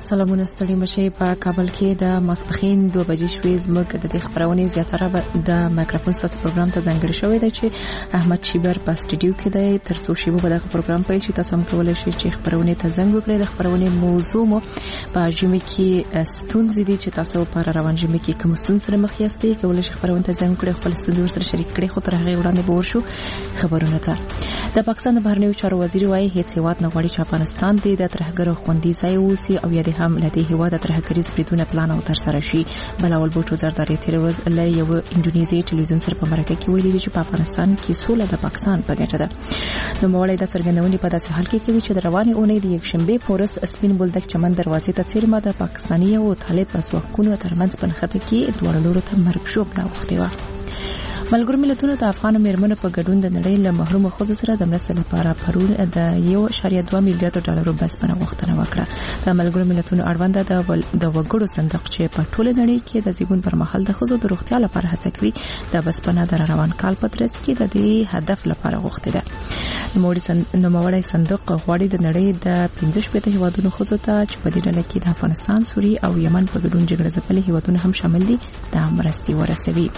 سلامونه ستړي مشي په کابل کې د ماسپخین 2 بجې شوې زموږ د خبرونه زیاتره د مایکروفون ساس پروګرام ته ځانګړی شوی دی چې احمد شیبر په سټډیو کې دی. ترڅو شیبو په دغه پروګرام پیل شي تاسو هم کولای شئ چې خبرونه ته زنګ وکړئ. د خبرونه موضوع مو په جمع کې ستونزې دي چې تاسو په روان جمع کې کوم ستونزې سره مخ یاستئ کولای شئ خبرونه ته زنګ وکړئ خپل ستونزې سره شریک کړئ. خو تر هغه وړاندې به ورشو خبرونه ته. د پاکستان د بهرنیو چارو وزیر وايي هیڅ هیواد نه غواړي چې افغانستان د ترهګرو خوندي ځای اوسي او یا د هم لدی هیواد د ترهګریز بریدونه پلان او تر سره شي. بلاول بوټ وزارت تیروز له یو انډونیزي ټلویزیون سره په مرکه کې ویلي چې په افغانستان کې سوله د پاکستان په ګټه ده. نو موړی د څرګندونې په داسې حال کې کوي چې د روانې اونۍ د یک شنبه پورس سپین بولدک چمن دروازې ته څیرمه د پاکستاني او طالب اسواقونو ترمنځ پنخته کې دوه لورو ته مرګ شوب راوخته و. ملګرو ملتونو د افغان میرمنو په ګډون د نړۍ له محروم ښځو سره د مرستې لپاره پرون د 1.2 میلیارډ ډالر بسپنه غوښتنه وکړه. د ملګرو ملتونو اړوند د وګړو صندوق چې په ټوله نړۍ کې د زیږون پر مهال د ښځو د روغتیا لپاره هڅه کوي د بسپنه د روان کال په ترڅ کې د دې هدف لپاره غوښتل ده. نوموړی صندوق غواړي د نړۍ د 15 هیوادونو ښځو ته چې په دې ډله کې د افغانستان، سوریه او یمن په ګډون جګړه ځپلي هیوادونه هم شامل دي د مرستې ورسوي.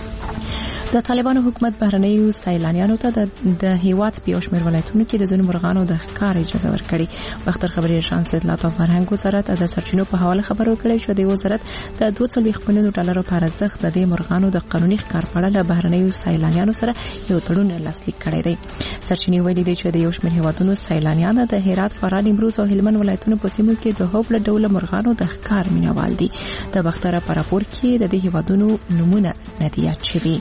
د طالبانو حکومت بهرنیو سیلانیانو ته د هیواد په شمیر ولایتونو کې د ځینو مرغانو د ښکار اجازه ورکړي. باختر خبري شانس اطلاعات او فرهنګ وزارت د سرچینو په حواله خبرو کړې چې د وزارت د 2.4 میلیون ډالر په ارزښت د دې مرغانو د قانوني ښکار په اړه بهرنیو سیلانیانو سره یو تړون لاسلیک کړی دی. سرچینې ویلي دي چې د یو شمیر هیوادونو سیلانیان د هرات، فراه، نیمروز او هلمند ولایتونو په سیمو کې د هوبل ډول مرغانو د ښکار مینوال دي. د باختر په راپور کې د دې هیوادونو نمونه ندیات شوي.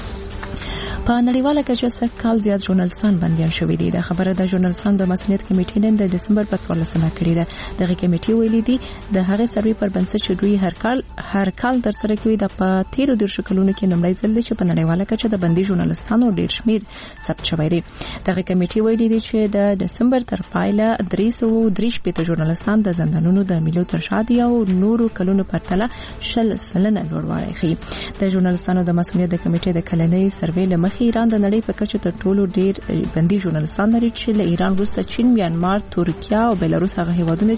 په نړیواله کچه سږ کال زیات ژورنالستان بندیان شوي دي. د خبره د ژورنالستان د مسؤلیت کمیټې نن د دسمبر په 14مه کړې ده. دغه کمیټې ویلي دي د هغه سروي پر بنسټ چې دوی هر کال تر سره کوي د په 13 کلونو کې لومړی ځل دی چې په نړیواله کچه د بندي ژورنالستانو ډیر شمیر ثبت شوی دی. دغه کمیټې ویلي دي چې د دسمبر تر پایله 330 ژورنالستان د زندانونو د ملي ترشاد او نورو کلونو په پرتله 10% لوړوالی ښيي. د ژورنالستانو د مسؤلیت د کمیټې د کلنۍ سروي له ایران د نړۍ په کچه تر ټولو ډیر بندي ژورنالستان لري چې له ایران وروسته چین، میانمار، ترکیه او بیلاروس هغه هیوادونه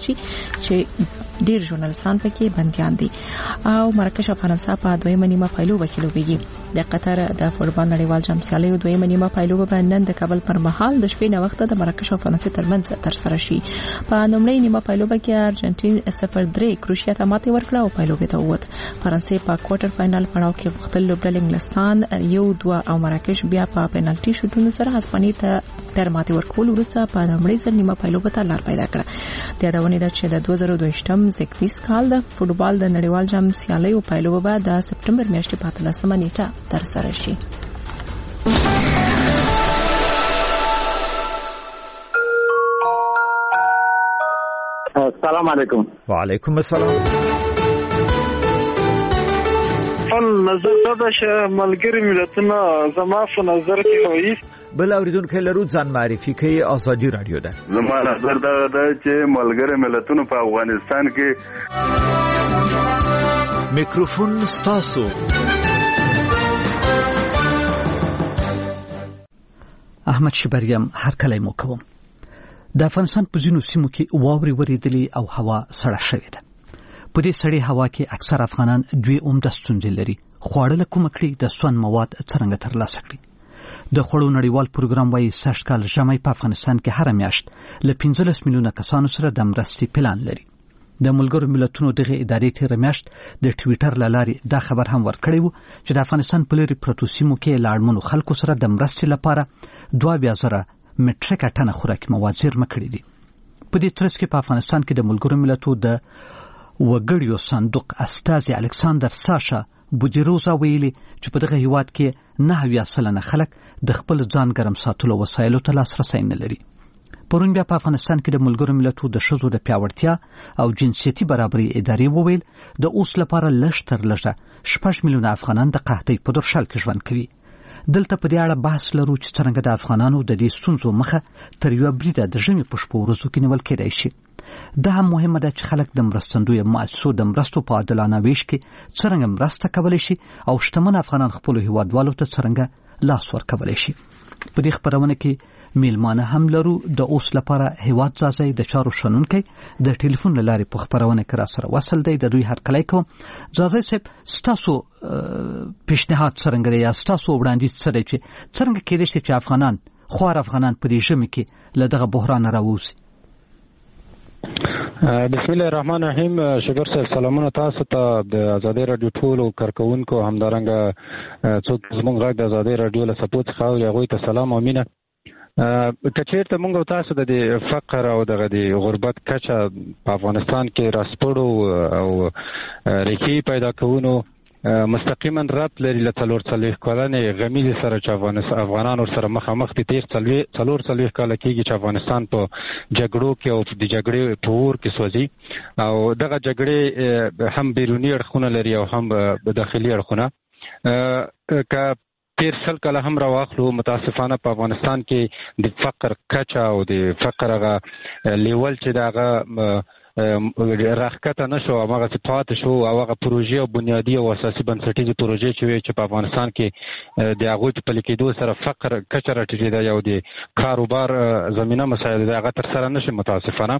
چې ډیر ژورنالستان پکې بنديان دي. او مراکش او فرانسه په دویمه نیمه پایلوبه کې لوبېږي. د قطر د فوټبال نړیوال جام سیالیو دویمه نیمه پایلوبه به نن د کابل پر مهال د شپې نه وخت د مراکش او فرانسې ترمنځ تر سره شي. په لومړۍ نیمه پایلوبه کې ارجنټین 0-3 کروشیا ته ماتې ورکړه او پایلوبه ته ووت. فرانسې په کوارټر فائنل پړاو کې غوښتل لوبډل انګلستان 1-2 او مراکش بیا په پنالټي شوټونو سره هسپانیا ته تر ماتې ورکول وروسته په لومړۍ ځل نیمه پایلوبه ته لار پیدا کړه. د یادونه ده چې د 2022 کال د فوټبال د نړیوال جام سیالیو پایلوبه د سپټمبر میاشتې په 13مه نیټه تر سره شي. السلام علیکم. وعلیکم السلام. نظر دا چې ملګری ملتونه زما په نظر کې وایي بل اوریدونکو لرو ځان معرفي کوي. ازادي رادیو ده. زما نظر دا چې ملګری ملتونه په افغانستان کې میکروفون ستاسو. احمد شبریم هر کله مو کوم. د افغانستان په ځینو سیمو کې واوري وریدلي او هوا سړه شوې ده. په دې سړې هوا کې اکثر افغانان دوی عمده ستونزې لري. خواړه کوم کړي د سون مواد څنګه ترلاسه کړي. د خوړو نړیوال پروګرام وايي سږ کال ژمی په افغانستان کې هر میاشت له 15 میلیونه کسانو سره د مرستې پلان لري. د ملګرو ملتونو دغه ادارې تیر میاشت د ټوئیټر لارې دا خبر هم ورکړی و چې د افغانستان په لري پروتو سیمو کې لاړمنو خلکو سره د مرستې لپاره 22,000 مټریک ټنه خوراکي مواد زیرمه کړي دي. په دې ترڅ کې په افغانستان کې د ملګرو ملتونو د وګړیو صندوق استازي الکساندر ساشا بودیروزا ویلي چې په دغه هیواد کې 9% خلک د خپل ځان ګرم ساتلو وسایلو ته لاسرسی نه لري. پرون بیا په افغانستان کې د ملګرو ملتونو د ښځو د پیاوړتیا او جنسیتي برابرۍ ادارې وویل د اوس لپاره لږ تر لږه 6 میلیونه افغانان د قحطۍ په درشل کې ژوند کوي. دلته په دې اړه بحث لرو چې څنګه د افغانانو د دې ستونزو مخه تر یو بریده د ژمي په شپو ورځو کې نیول کېدای شي. دا هم مهمه ده چې خلک د مرستندویو مؤسسو د مرستو په عادلانه ویش کې څنګه مرسته کولی شي او شتمن افغانان خپل هیوادوالو ته څنګه لاس ورکولی شي. په دې خبرونه کې میلمانه هم لرو د اوس لپاره هیواد ځای د چارو شنونکي د ټلیفون لارې په خبرونه کې را سره وصل دی د دوی هرکلی کوم. ځای صاحب ستاسو پیشنهاد څنګه دی یا ستاسو وړاندیز څه دی چې څنګه کېدای شي چې افغانان خوار افغانان په دې ژمي کې له دغه بحران راووځي؟ بسم الله الرحمن الرحیم. شکر صاحب سلامونه تاسو ته د ازادي رادیو ټولو کارکونکو همدارنګه څوک زموږ غږ د ازادي رادیو له سپورت څخه او هغوی ته سلام او مینه. کچېرته موږ تاسو د فقر او دغه د غربت کچه په افغانستان کې راسپړو او ریښې پیدا کوونو مستقیما ربط لري له 440 کلنې غمیزې سره چې افغانان ورسره مخامخ دي. تیر 440 کاله کېږي چې افغانستان په جګړو کې او د جګړې په اور کې سوځي او دغه جګړې هم بیروني اړخونه لري او هم داخلي اړخونه. که تیر 100 کاله هم راواخلو متاسفانه په افغانستان کې د فقر کچه او د فقر هغه لیول چې دغه راښکته نشو او هغه پاتې شو او هغه پروژې او بنیادي او اساسي بنسټیزې پروژې چې په افغانستان کې د هغوی په پلي کېدو سره فقر کچه راټیټېده او د کاروبار زمینه مسایل د هغه ترسره نشي متاسفانه.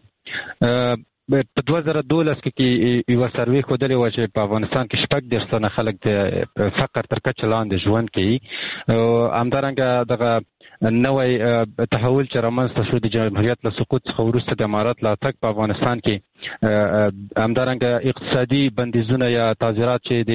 په 2012 کې یو سروې ښودلې وه چې په افغانستان کې 40% خلک د فقر تر کچه لاندې ژوند کوي. همدارنګه دغه نوی تحول چې رامنځته شو د جمهوریت له سقوط څخه وروسته د امارات له تګ په افغانستان کې همدارنګه اقتصادي بندیزونه یا تعزیرات چې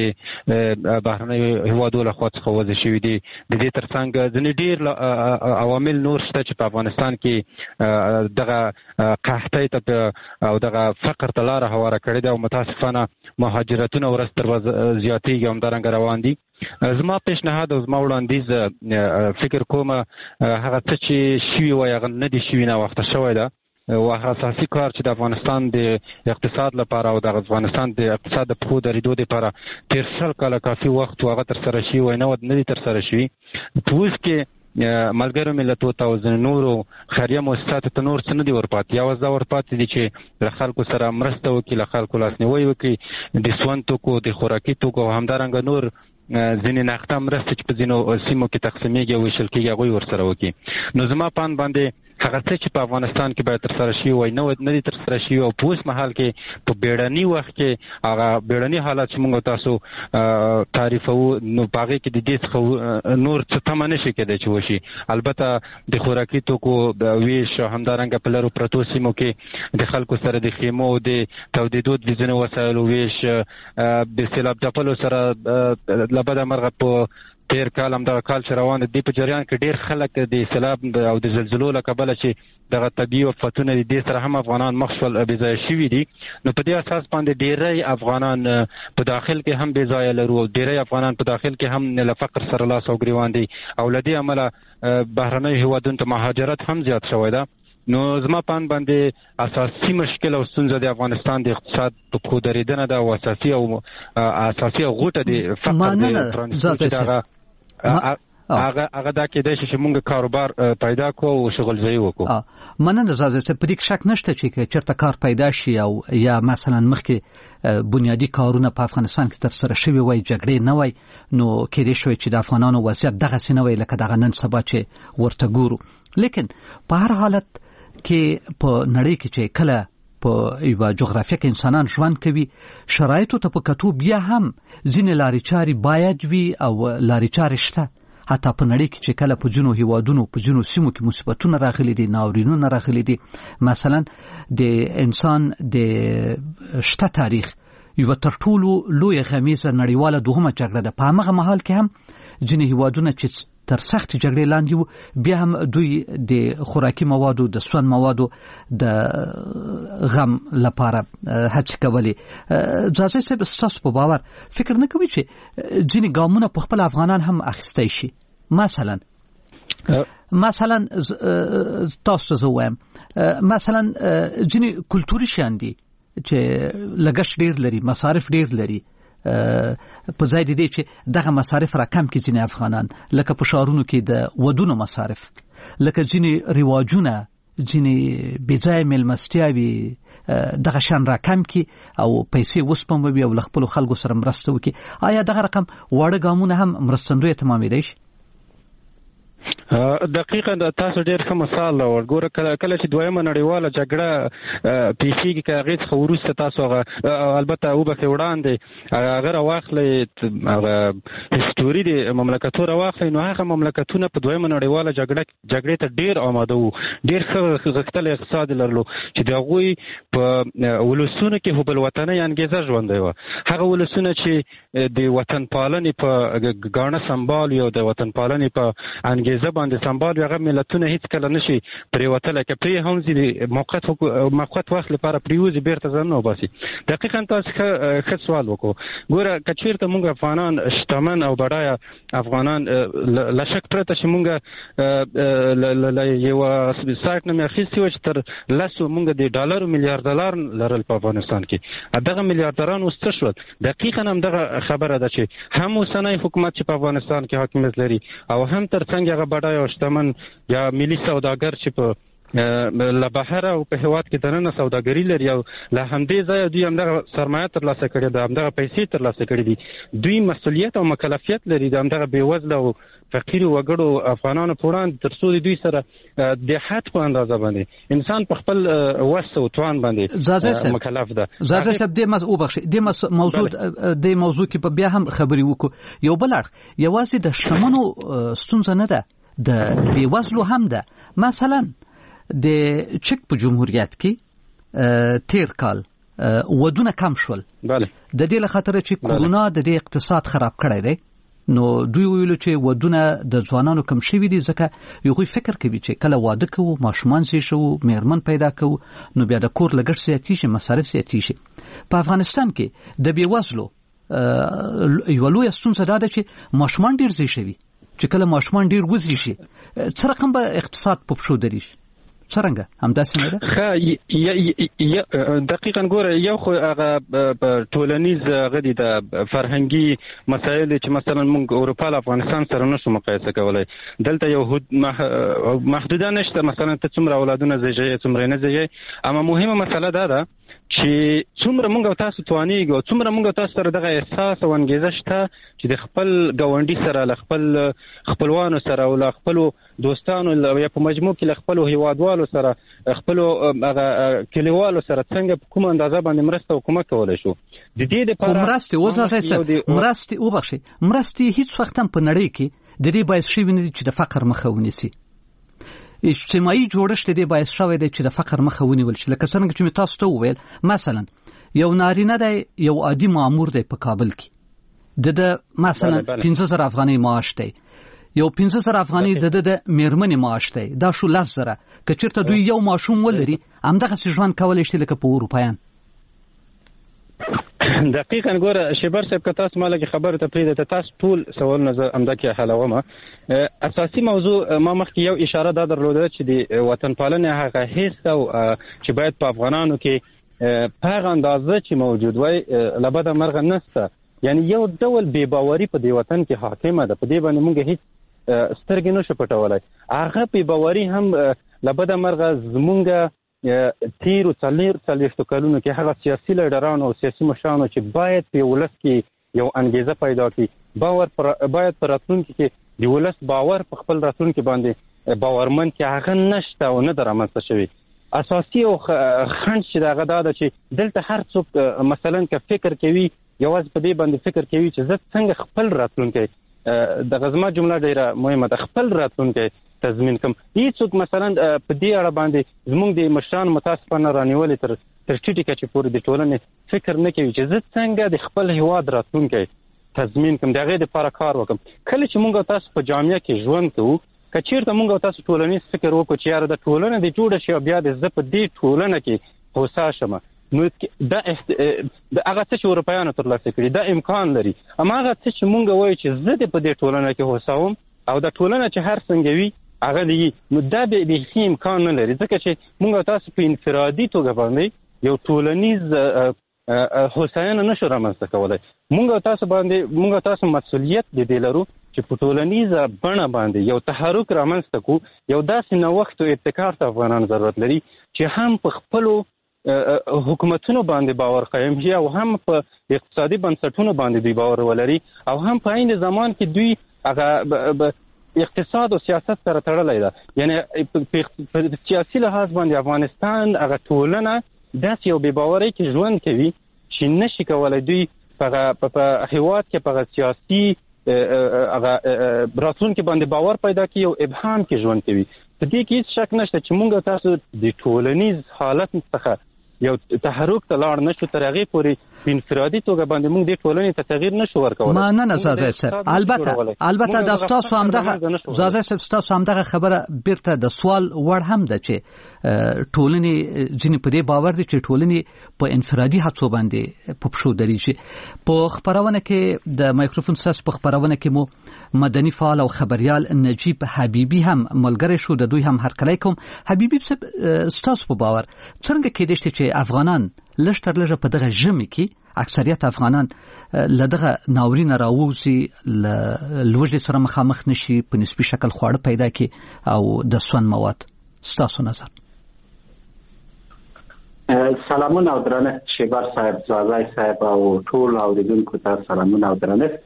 د بهرنیو هیوادو له خوا څخه وضع شوي دي. د دې ترڅنګ ځینې ډېر عوامل نور شته چې په افغانستان کې دغه قحطۍ ته او دغه فقر ته لاره هواره کړې ده او متاسفانه مهاجرتونه ورځ تر ورځې زیاتېږي همدارنګه روان دي. زما پیشنهاد او زما وړاندیز فکر کوم هغه څه چې شوي وای هغه نه دي شوي، ناوخته شوی ده او هغه اساسي کار چې د افغانستان د اقتصاد لپاره او د افغانستان د اقتصاد د پښو درېدو لپاره تیر 100 کاله کافي وخت هغه ترسره شوي وای نه دي ترسره شوي. په اوس کې ملګرو ملتونو ته او ځینو نورو خیریه مؤسساتو ته نور څه نه دي ورپاتې، یوازې دا ورپاتې دي چې له خلکو سره مرسته وکړي، له خلکو لاسنیوی وکړي، د سون توکو د خوراکي توکو او همدارنګه نور ځینې نقده مرستې چې په ځینو سیمو کې تقسیمیږي او ویشل کېږي هغوی ورسره وکړي. نو زما په اند باندې هغه څه چې په افغانستان کې باید ترسره شوي وای نه دي ترسره شوي او په اوس مهال کې په بیړني وخت کې هغه بیړني حالات چې موږ تاسو تعریفوو نو په هغې کې د دې څخه نور څه تمه نشي کېدای چې وشي. البته د خوراکي توکو ویش همدارنګه په لرو پرتو سیمو کې د خلکو سره د خیمو د تودېدو د ځینو وسایلو ویش د سیلاب ځپلو سره له بده مرغه په تیر کال همدغه کال چې روان دی په جریان کې ډېر خلک د سیلاب او د زلزلو له کبله چې دغه طبیعي وفتونه د دې سره هم افغانان مخ شول بېځایه شوي دي. نو په دې اساس باندې ډېری افغانان په داخل کې هم بېځایه لرو او ډېری افغانان په داخل کې هم له فقر سره لاس او ګریوان دي او له دې امله بهرنیو هیوادونو ته مهاجرت هم زیات شوی ده. نو زما په اند باندې اساسي مشکل او ستونزه د افغانستان د اقتصاد په پښو درېدنه ده او اساسي غوټه د فقر د هغه دا کېدای شي چې موږ کاروبار پیدا کړو او شغل ځای وکړو. مننه زاده چې په دې شک نشته چې چېرته کار پیدا شي او یا مثلا مخکې بنیادی کارونه په افغانستان کې ترسره شوي وای جګړې نه وای نو کېدای شوی چې د افغانانو وضعیت دغسې نه وای لکه دغه نن سبا چې ورته ګورو. لیکن په هر حالت کې په نړۍ کې چې کله په یوه جغرافیه کې انسانان ژوند کوي شرایطو ته په کتو بیا هم ځینې لارې چارې باید وي او لارې چارې شته. حتی په نړۍ کې چې کله په ځینو هیوادونو په ځینو سیمو کې مصیبتونه راغلي دي، ناورینونه راغلي دي، مثلا د انسان د شته تاریخ یوه تر ټولو لویه غمیزه نړیواله دوهمه جګړه ده. په همغه مهال کې هم ځینې هیوادونه چې تر سخت جګړې لاندې وو بیا هم دوی د خوراکي موادو د سون موادو د غم لپاره هڅې کولې. ځاځی صاحب ستاسو په باور فکر نه کوي چې ځینې ګامونه په خپل افغانان هم اخیستی شي؟ مثلا تاسو ته زه وایم مثلا ځینې کلتوري شیان دي چې لګښت ډېر لري، مصارف ډېر لري، په ځای د دې چې دغه مصارف را کم کړي ځینې افغانان، لکه په ښارونو کې د ودونو مصارف، لکه ځینې رواجونه، ځینې بېځایه مېلمستیاوې، دغه شیان را کم کړي او پیسې وسپموي او له خپلو خلکو سره مرسته وکړي. آیا دغه رقم واړه ګامونه هم مرستندویه تمامېدی شي؟ دقیقاً تاسو ډېر ښه مثال ورګوره کله چې دویمه نړیواله جګړه پیښیږي که هغې څخه وروسته تاسو هغه البته وبخښئ وړاندې هغه راواخلئ هغه هسټوري د مملکتو راواخلئ نو هغه مملکتونه په دویمه نړیواله جګړې ته ډېر آماده وو ډېر ښه غښتلی اقتصاد لرلو چې د هغوی په ولسونو کې حب الوطنۍ انګېزه ژوندی وه هغه ولسونه چې د وطن پالنې په ګاڼه سمبال وي او د وطن پالنې په انګېزه باندې سمبال وي هغه ملتونه هیڅ کله نشي پرېوتلی که پرې هم ځي د موقت وخت لپاره پرېوځي بېرته ځانونه وباسي دقیقا تاسو ښه سوال وکړو ګوره که چېرته موږ افغانان شتمن او بډایه افغانان له شک پرته چې موږ یوه سایټ نه مې اخیستې وه چې تر 10 موږ د ډالرو میلیارډ لرل په افغانستان کې دغه میلیارډران اوس څه شول دقیقا همدغه خبره ده چې هم اوسنی حکومت چې په افغانستان کې حاکمیت لري او هم ترڅنګ هغه بډای او شتمن یا ملي سوداګر چې په له بهره او په هېواد کې دننه سوداګري لري او له همدې ځایه دوی همدغه سرمایه ترلاسه کړې ده همدغه پیسې ترلاسه کړې دي دوی مسؤلیت او مکلفیت لري د همدغه بېوزله او فقیرو وګړو افغانانو په وړاندې تر څو د دوی سره د حد په اندازه باندې انسان په خپل وس او توان باندې مکلف ده زاده صاحب د موضوع کې په بیا هم خبرې وکړو یو بل اړخ یوازې د شتمنو ستونزه نه ده د بېوزلو هم ده مثلا د چک په جمهوریت کې تیر کال ودونه کم شول بله د دې له خاطر چې کورونا د دې اقتصاد خراب کړی دی نو دوی ویلو چې ودونه د ځوانانو کم شوي دي ځکه یو فکر کوي چې کله واده کوو ماشومان زی شو میرمن پیدا کوو نو بیا د کور لګښت زیاتېږي مصارف زیاتېږي په افغانستان کې د بېوزلو یوه لویه ستونزه دا ده چې ماشومان ډېر زی شوي چې کله ماشومان ډېر وزی شي څه رقم به اقتصاد په پښو دریږي څرنګه همداسې نه ده دقیقاً ګوره یو خو هغه ټولنیز هغه دي د فرهنګي مسایل چې مثلا موږ اروپا له افغانستان سره نشو مقایسه کولی دلته یو محدوده نشته مثلا ته څومره اولادونه زیږوي څومره نه زیږوي اما مهمه مسله دا ده چې څومره موږ او تاسو توانېږو او څومره موږ او تاسو سره دغه احساس او انګېزه شته چې د خپل ګاونډي سره له خپل خپلوانو سره او له خپلو دوستانو یا په مجموع کې له خپلو هیوادوالو سره خپلو هغه کلیوالو سره څنګه په کومه اندازه باندې مرسته او کومک کولی شو د دې دپاره مرستې هیڅ وخت هم په نړۍ کې د دې باعث شوي نه دي چې د فقر مخه ونیسي اجتماعي جوړښت دې باعث شوی دی چې د فقر مخه ونیول شي لکه څنګه چې مې تاسو ته وویل مثلا یو نارینه دی یو عادي مامور دی په کابل کې د مثلا 15,000 افغانۍ معاش دی یو 15,000 افغانۍ د میرمنې معاش دی دا شو 10,000 که چېرته دوی یو ماشوم ولري همدغسې ژوند کولی شي لکه په اروپایان دقیقاً ګوره شیبر صاحب که تاسو ما لږې خبرو ته پرېږدئ تاسو ټول سوالونه زه همدا کې حلوم اساسي موضوع ما مخکې یو اشاره دا درلوده چې د وطن پالنې هغه حس او چې باید په افغانانو کې په هغه اندازه چې موجود وای له بده مرغه نشته یعنی یو ډول بې باوري په دې وطن کې حاکمه ده په دې باندې موږ هیڅ سترګې نشو پټولی هغه بې باوري هم له بده مرغه زمونږ تیرو 40 کلونو کې هغه سیاسي لیډرانو او سیاسي مشرانو چې باید په ولس کې یو انګیزه پیدا کړي باید په راتلونکي کې د ولس باور په خپل راتلونکي باندې باورمن کې هغه نشته او نه ده رامنځته شوي اساسي او خنډ چې دغه دا ده چې دلته هر څوک مثلا که فکر کوي یوازې په دې باندې فکر کوي چې زه څنګه خپل راتلونکی دغه زما جمله ډیره مهمه ده خپل راتلونکی تضمین کوم هیڅوک مثلا په دې اړه باندې زموږ د مشران متاسفانه رانیولې تر ټیټې کچې پورې د ټولنې فکر نه کوي چې زه څنګه د خپل هیواد راتلونکی تضمین کوم د هغې دپاره کار وکړم کله چې موږ تاسو په جامعه کې ژوند کوو که چېرته موږ تاسو ټولنیز فکر وکړو چې یاره د ټولنه دې جوړه شي او بیا د زه په دې ټولنه کې هوسا شم نو دا هغه څه چې اروپایانو ترلاسه کړي دا امکان لري اما هغه څه چې موږ وایو چې زه دې په دې ټولنه کې هوساوم او د ټولنه چې هر څنګه وي هغه دی نو دا بیخي امکان نه لري ځکه چې موږ تاسو په انفرادي توګه باندې یو ټولنیز هوساینه نشو رامنځته کولی موږ تاسو مسؤلیت د دې لرو چې په ټولنیزه بڼه باندې یو تحرک رامنځته کړو یو داسې نوښت او ابتکار ته افغانان ضرورت لري چې هم په خپلو حکومتونو باندې باور قایم شي او هم په اقتصادي بنسټونو باندې دوی باور ولري او هم په عین زمان کې دوی هغه اقتصاد او سیاست سره تړلې ده. یعنی په سیاسي لحاظ باندې افغانستان هغه ټولنه داسې یو بې باورۍ کې ژوند کوي چې نشي کولای دوی په هیواد کې په سیاسي راتلونکي باندې باور پیدا کړي او ابهام کې ژوند کوي. په دې کې هیڅ شک نشته چې موږ تاسو د ټولنیز حالت څخه یو تحرک ته لاړ نشو، تر هغې پورې په انفرادي توګه باندې موږ دې ټولنې ته تغییر نشو ورکولی. مننه زازی صاحب. البته دا ستاسو همدغه خبره بیرته د سوال وړ هم ده چې ټولنې ځینې په دې باور دي چې ټولنې په انفرادي هڅو باندې په پښو درېږي. په خپرونه کې د مایکروفون ساس په خپرونه کې مو مدني فعال او خبريال نجیب حبیبی هم ملګری شو. د دوی هم هرکلی کوم. حبیبی ستاسو په باور څنګه کېدای شي چې افغانان لږ تر لږه په دغه ژمي کې اکثریت افغانان له دغه ناورینه راووځي، له لوږې سره مخامخ نشي، په نسبي شکل خواړه پیدا کړي او د سون مواد؟ ستاسو نظر. سلامونه او درنښت شیبر صاحب، زازی صاحب او ټول اوریدونکو ته سلامونه او درنښت.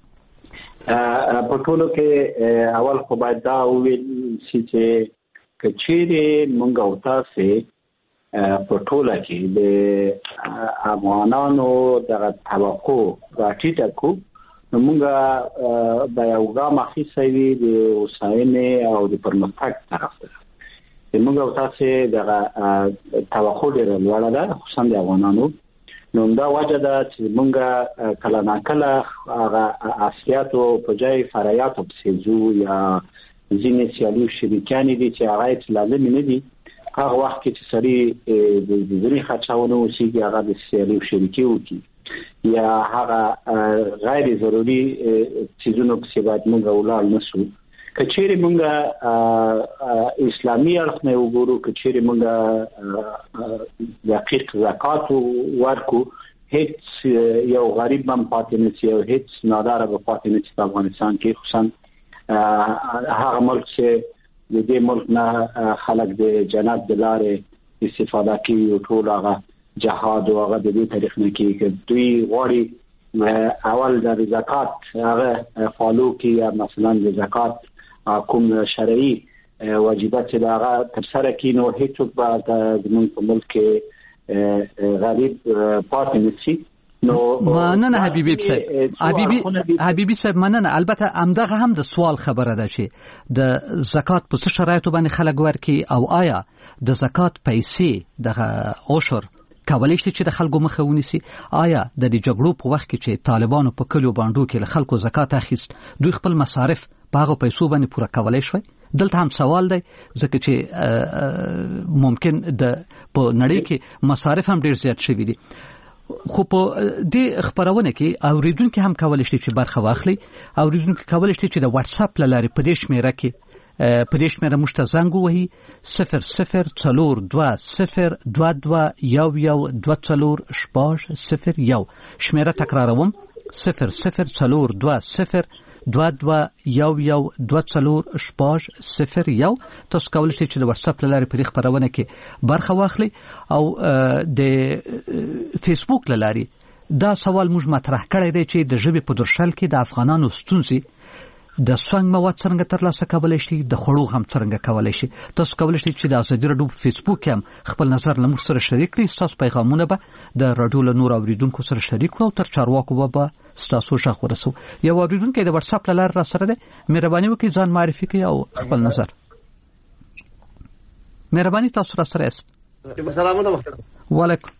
په ټولو کې اول خو باید دا وویل شي چې کچېرې مونږ او تاسې په ټوله کې د افغانانو دغه توقع راټیټه کړو، نو مونږ به یو ګام اخیستی وي د هوساینې او د پرمختګ طرف ته. مونږ او تاسې دغه توقع ډېره لوړه ده، خصوصا د افغانانو. نو دا وجه ده چې مونږ کله ناکله هغه اصلیاتو په ځای فرعیاتو پسې ځو، یا ځینې سیالي شریکانې دي چې هغه هېڅ لازمي نه دي. هغه وخت کې چې سړي د ځینې خرچاونه اوسېږي هغه د سیالي شریکي وکړي، یا هغه غیر ضروري څیزونو پسې باید مونږ ولاړ نه شو. که چیرې مونږ اسلامي اړخ نه وګورو، که چیرې مونږ دقیق زکات ورکو، هیڅ یو غریب هم پاتې نه شي او هیڅ ناداره به پاتې نه شي په افغانستان کې. خصوصا هغه ملک چې د دې ملک نه خلک د جنت د لارې استفاده کوي او ټول هغه جهاد او هغه د دې تاریخ نه کوي. که دوی غواړي اول د زکات هغه فالو کوي، یا مثلا د زکات کوم شرعي واجبات چې هغه ترسره کوي، نو هیڅوک به زموږ په ملک کې غریب پاتې نه شي. مننه حبیبی صاحب مننه. البته همدغه هم د سوال خبره ده چې د زکات په څه شرایطو باندې خلک ورکړي، او آیا د زکات پیسې دغه عشر کولی شي چې د خلکو مخه ونیسي؟ آیا د دې جګړو په وخت کې چې طالبانو په کلیو باندې کې له خلکو زکات اخیست، دوی خپل مصارف په هغه پیسو باندې پوره کولی شوی؟ دلته هم سوال دی، ځکه چې ممکن په نړۍ کې مصارف هم ډیر زیات شوي دي. خو په دې خبرونه کې اوریدونکو هم کولای شي چې برخه واخلي. اوریدونکو کولای شي چې د واتس اپ لارې په دې شمیره کې په دې شمیره موږ ته زنګ ووهي 0042011240 شمیره تکراروم 0042011240 تاسو کولای شئ چې د واتس اپ لارې په دې خبرونه کې برخه واخلي، او د فیسبوک لارې دا سوال موږ مطرح کړی دی چې د ژبې په درشل کې د افغانانو ستونزې د سونګ مواد څنګه ترلاسه کولای شي، د خوړو هم څنګه کولای شي. تاسو کولای شئ چې د ازادي راډیو په فیسبوک کې هم خپل نظر له موږ سره شریک کړئ. تاسو پیغامونه به د راډیو له نور اوریدونکو سره شریک کړئ او تر چارواکو به تاسو ښه ورسو. یو اوریدونکو د واتس اپ لاره را سره ده، مهرباني وکړئ ځان معرفي کړئ او خپل نظر. مهرباني تاسو را سره یاست. سلامونه. وعلیکم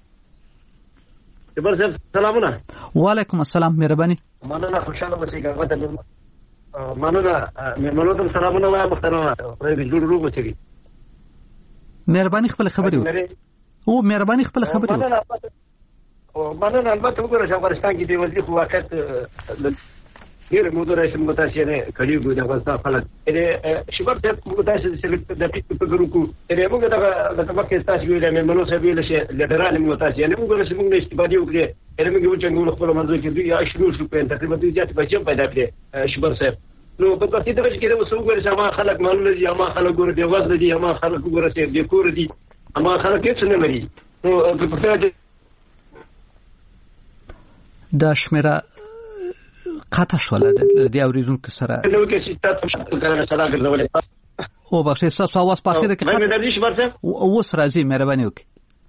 سلامونه. وعلیکم السلام. مهرباني. مننه، خوشاله اوسئ. مننه، مېلمنو ته سلامونه وایم. محترمه جوړ روغ اوسئ. مهرباني خپل خبرې او مهرباني خپل خبرې. مننه. البته وګورئ چې افغانستان کې د وضعیت خو واقعیت ډېر موضوع راشي موږ تاسو یې کلیو د افغانستان خلک شبر ته موږ تاسو د په ګروکو موږ د مکه تاسو ویل مېلمنو صاحب ویل چې لیډران موږ تاسو یې موږ له موږ استفاده وکړي موږ یو څنګه خپل منځو کې دوی شروع شو په تقریبا دوی ځات پیسې پیدا کړې شبر صاحب. نو په دې درجه کې د وسو ګور چې ما خلک معلومه دي، ما خلک ګور دی وځ دي، ما خلک ګور چې د کور دي، ما خلک هیڅ نه لري. نو په فاده دا شمیره قطع شول د اوریدونکو سره نو کې چې تاسو څنګه سره ګرځولې او بخښه تاسو आवाज په اخر کې مې د دې شپه اوس راځي مهرباني وکړئ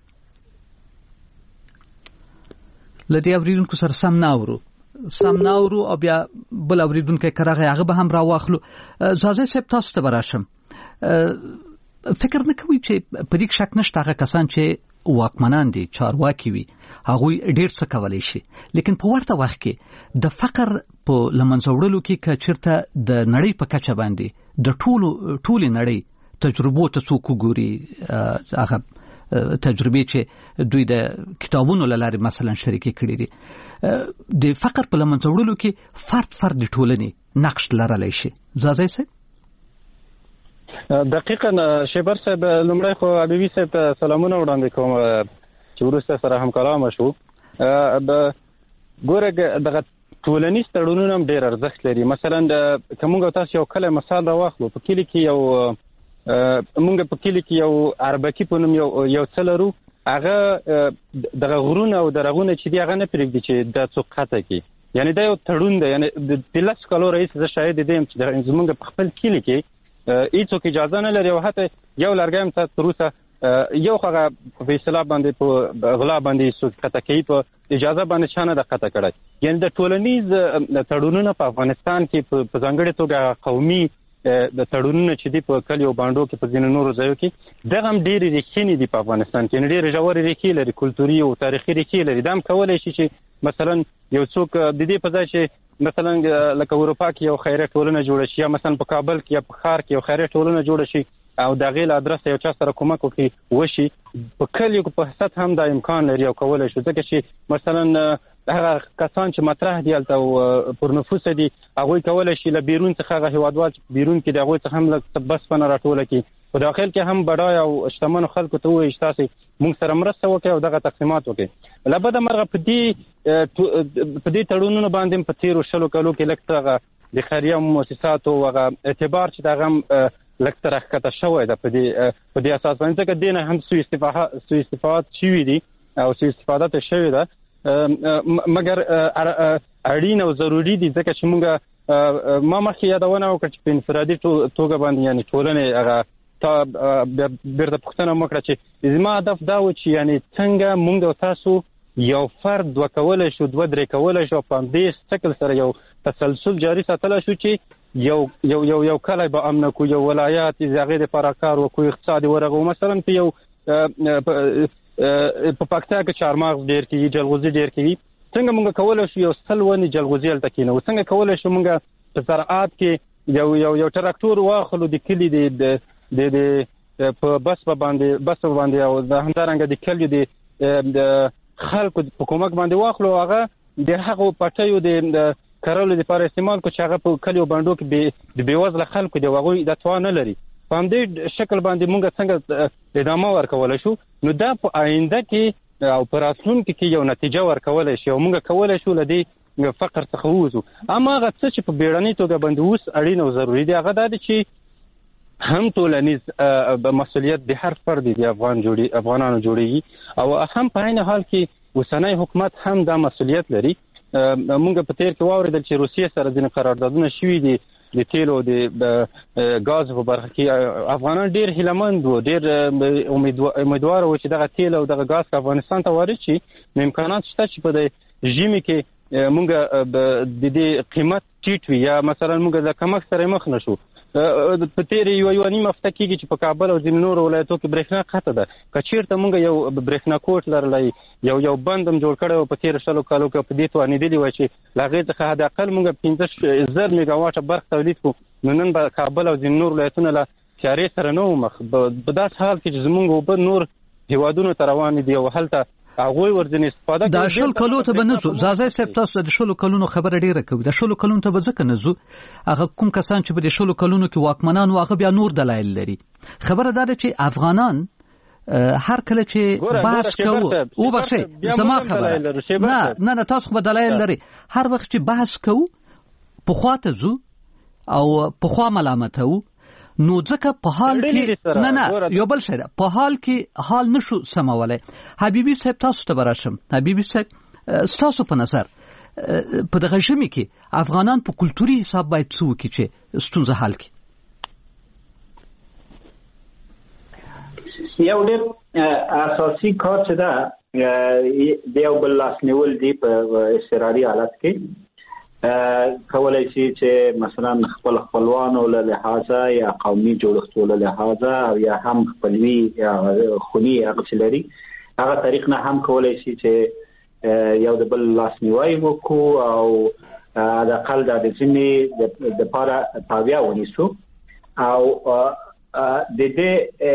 لدی اوریدونکو سره سم ناورو او بیا بل اوریدونکو کرغه هغه به هم راواخلو زازه سپ تاسو ته براشم فکر نه کوي چې په دې شک نشته هغه کسان چې واکمنان دي چارواکي وي هغه ډیر څه کولای شي لیکن په ورته وخت کې د فقر په لمنځوړلو کې کچرته د نړۍ په کچه باندې د ټول نړۍ تجربو ته څوک ګوري هغه تجربه چې دوی د کتابونو لاره مثلا شریکي کړي دي د فقر په لمنځوړلو کې فرد ټولنې نقش لرلی شي زازای سه دقیقاً شیبر صاحب لمړی خو حبیبي صاحب ته سلامونه وړاندې کوم چې وروسته سره هم کلام شو ګوره دغه ټولنیز تړونونه هم ډېر ارزښت لري مثلا که موږ تاسو یو کلی مثال راواخلو په کلي کې موږ په کلي کې یو اربکي په نوم یو څه لرو هغه دغه غرونه او درغونه چې دي هغه نه پرېږدي چې دا څوک قطع کړي یعنی دا یو تړون دی یعنی د 10 کالو رئیس زه شاهد دیم چې زموږ په خپل کلي کې هیڅوک اجازه نه لري او حتی یو لرګی هم تر اوسه یو هغه په اصطلاح باندې په غلا باندې څوک قطع کوي په اجازه باندې چا نه ده قطع کړی یعنی د ټولنیز تړونونه په افغانستان کې په ځانګړې توګه قومي د تړونونه چې دی په کلیو باندې کې په ځینو نورو ځایو کې دغه هم ډېرې ریښې دي په افغانستان کې ډېرې ژورې ریښې لري کلتوري او تاریخي ریښې لري دا هم کولی شي چې مثلا یو څوک د دې په ځای چې مثلا لکه اروپا کې یو خیریه ټولنه جوړه شي یا مثلا په کابل کې یا په ښار کې یو خیریه ټولنه جوړه شي او د هغې له ادرسه یو چا سره کومک وکړي وشي په کلیو په سطح هم دا امکان لري او کولی شو ځکه چې مثلا هغه کسان چې مطرح دي هلته او پر نفوس دي هغوی کولی شي له بیرون څخه هغه هېوادوال بیرون کې د هغوی څخه هم لږ بسپنه راټوله کړي په داخل کې هم بډای او شتمنو خلکو ته ووایي چې تاسې موږ سره مرسته وکړئ او دغه تقسیمات وکړئ له بده مرغه په دې تړونونو باندې په تېرو 20 کالو کې لږ څه د خیریه مؤسساتو هغه اعتبار چې د هغه هم لږ څه راښکته شوی ده په دې اساس باندې ځکه دې نه هم سوء استفادات شوي دي او سوء استفادات شوې ده مګر اړین او ضروري دي ځکه چې موږ ما مخکې یادونه وکړه چې په انفرادي توګه باندې یعنی ټولنې هغه بیرته پوښتنه مو وکړه چې زما هدف دا و چې یعنی څنګه موږ او تاسو یو فرد دوه کولی شو دوه درې کولی شو په همدې شکل سره یو تسلسل جاري ساتلی شو چې یو کلی به امن کړو یو ولایت د هغې دپاره کار وکړو اقتصاد یې ورغو مثلا په یو په پکتیا کې چهارمغز ډېر کېږي جلغوزي ډېر کېږي څنګه موږ کولی شو یو 100 ونې جلغوزي هلته کېنوو څنګه کولی شو موږ په زراعت کې یو تراکتور واخلو د کلي د په بس باندې او همدارنګه د کلیو د خلکو په کومک باندې واخلو هغه د هغو پټیو د کرلو لپاره استعمال کو چې هغه په کلیو باندې کې د بېوزله خلکو د هغوی د توان نه لري په همدې شکل باندې موږ څنګه ادامه ورکولی شو نو دا په آینده کې او په راتلونکي کې یو نتیجه ورکولی شي او موږ کولی شو له دې فقر څخه ووځو اما هغه څه چې په بیړنۍ توګه باندې اوس اړین او ضروري دی هغه دا دی چې هم ټولنیز مسؤلیت د هر فرد د افغانانو جوړیږي او هم په عین حال کې اوسنی حکومت هم دا مسؤلیت لري موږ په تیر کې واورېدل چې روسیې سره ځینې قراردادونه شوي دي د تیلو د غاز په برخه کې افغانان ډېر هیلهمند وو ډېر امیدوار وو چې دغه تیل او دغه غاز افغانستان ته وارد شي نو امکانات شته چې په د ژمي کې موږ د دې قیمت ټیټ وي یا مثلا موږ د کمښت سره مخ نشو په تیرې یو نیم هفته کېږي چې په کابل او ځینې نورو ولایتو کې برېښنا قطع ده که چېرته موږ یو برېښنا کوټ لرلی یو بند هم جوړ کړی و په تېرو 100 کالو کې په دې توانېدلي وای چې له هغې څخه حد اقل موږ 15,000 میګاواټه برق تولید کړو نو نن به کابل او ځینې نور ولایتونه له تیارې سره نه وو مخ په داسې حال کې چې زموږ اوبه نور هېوادونو ته روانې دي او هلته هغوی ورځنې استفاده کوي د 10 کلونو ته به نه ځو زازی صاحب تاسو د 10 کلونو خبره ډېره کوي د 10 کلونو ته به ځکه نه ځو هغه کوم کسان چې په د 10 کلونو کې واکمنان هغه بیا نور دلایل لري خبره دا ده چې افغانان هر کله چې بحث کوو او بخښئ زما خبره نه تاسو به دلایل لري هر وخت چې بحث کوو پخوا ته ځو او پخوا ملامتوو نو ځکه په حال کې نه یو بل شی ده په حال کې حال نشو سمولای حبیبي صاحب تاسو ته براشم حبیبي صاحب تاسو په نظر په دغه ژمي کې افغانان په کلتوري حساب باید څه وکړي چې ستونزه حل کړي؟ یو ډېر اساسي کار چې ده د یو بل لاس نیول دي په اضطراري حالت کې. کولای شي چې مثلا خپلوانو له لحاظه یا قومي جوړښتو له لحاظه او یا هم خپلوي یا خوني هغه چې لري هغه طریق نه هم کولای شي چې یو د بل لاس نیوی وکړو او د اقل د ځینې د لپاره تابع ونیسو او د دې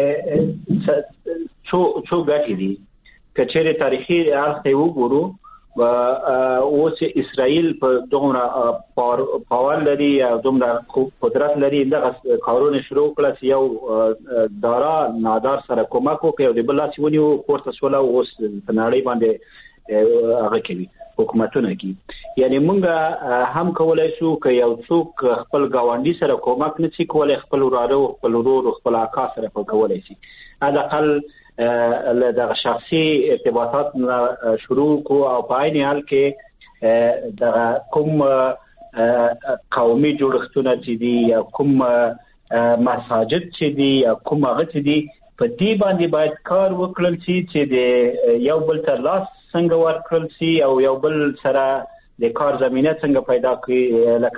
څو ګټې دي. که چېرې تاریخي اړخ ته وګورو اوس اسرائیل په دومره پاور لري او دومره قدرت لري دغه کارونه شروع کړل چې یو دارا نادار سره کومک وکړي او د بل لاس ونیو پورته سوله اوس په نړۍ باندې هغه کوي حکومتونه کوي. یعنی موږ هم کولای شو که یو څوک خپل ګاونډي سره کومک نشي کولای خپل وراره خپل ورور خپل اکا سره کولای شي. حداقل د شخصي ارتباطات شروع کو او په عین حال کې د کوم قومي جوړښتونه چې دي یا کوم مساجد چې دي یا کوم هغه چې دي په دې باندې باید کار وکړل شي چې د یو بل ته لاس څنګه ورکړل شي او یو بل سره د کار زمینه څنګه پیدا کړي. لکه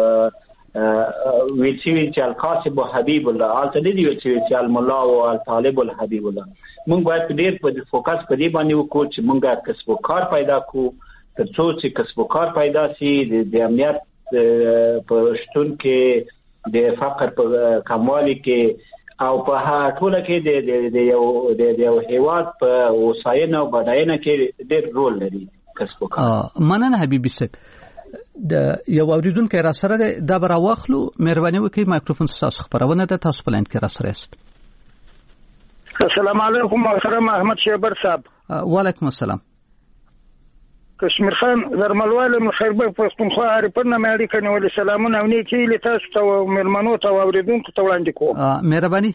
ویچوي چې القاسب حبیب الله الته دې ویچوي چې الملا او طالب الحبیب الله. موږ باید ډېر په فوکس په دې باندې وکړو چې موږ کسب و کار پیدا کړو ترڅو چې کسب و کار پیدا شي د امنیت په شتون کې د فقر په کموالي کې او په ټوله کې د یو هیواد په وسایل او بډاینه کې ډېر رول لري کسب و کار. مننه حبیبي صاحب. د یو اوریدونکو را سره د بر واخلو مهرباني وکړئ مایکروفون تاسو خبرونه ده تاسو په لاین کې را سره یاست. السلام علیکم محترم احمد شیبر صاحب. وعلیکم السلام. کشمیر خان درملواله مخربه پښتونخوا اړیپنه مې اړیکه نیولې سلامونه او نیکی له تاسو ته مېلمنو ته اوریدونکو ته وړاندې کوم. مهرباني.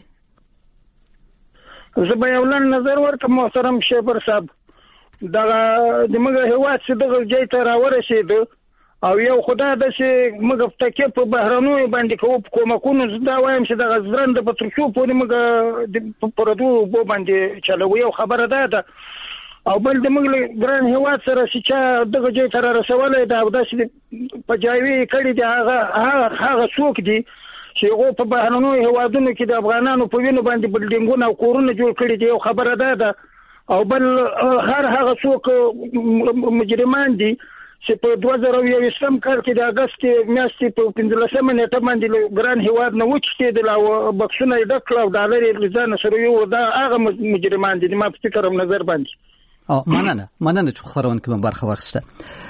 زه به یو لن نظر ورکړم محترم شیبر صاحب. دا د موږ هیواد چې دغه ځای ته راورسېد او یو خدای د چې موږ تکیه په بهرنوي باندې کوو په کومکونو دا وایم چې دغه زرند په ترڅو پورې موږ په پردو بو باندې چلو یو خبره ده او بل د موږ ګران هیواد سره چې دغه ځای ته رسولې دا او داسې په جایوي کړي دي هغه څوک دي چې هغه په بهرنوي هیوادونو کې د افغانانو په وینو باندې بلډینګونه او کورونه جوړ کړي دي یو خبره ده او بل هغه څوک مجرمان دي چې په 2021 کال کې د اگست میاشتې په 15 نیټه باندې ګران هیواد نه وچتېدل او بکسونه یې ډک کړل او ډالر یې ځان سره یو دا هغه مجرمان دي ما په فکر نظر باندې. مننه چې خبرونه کې برخه واخیسته.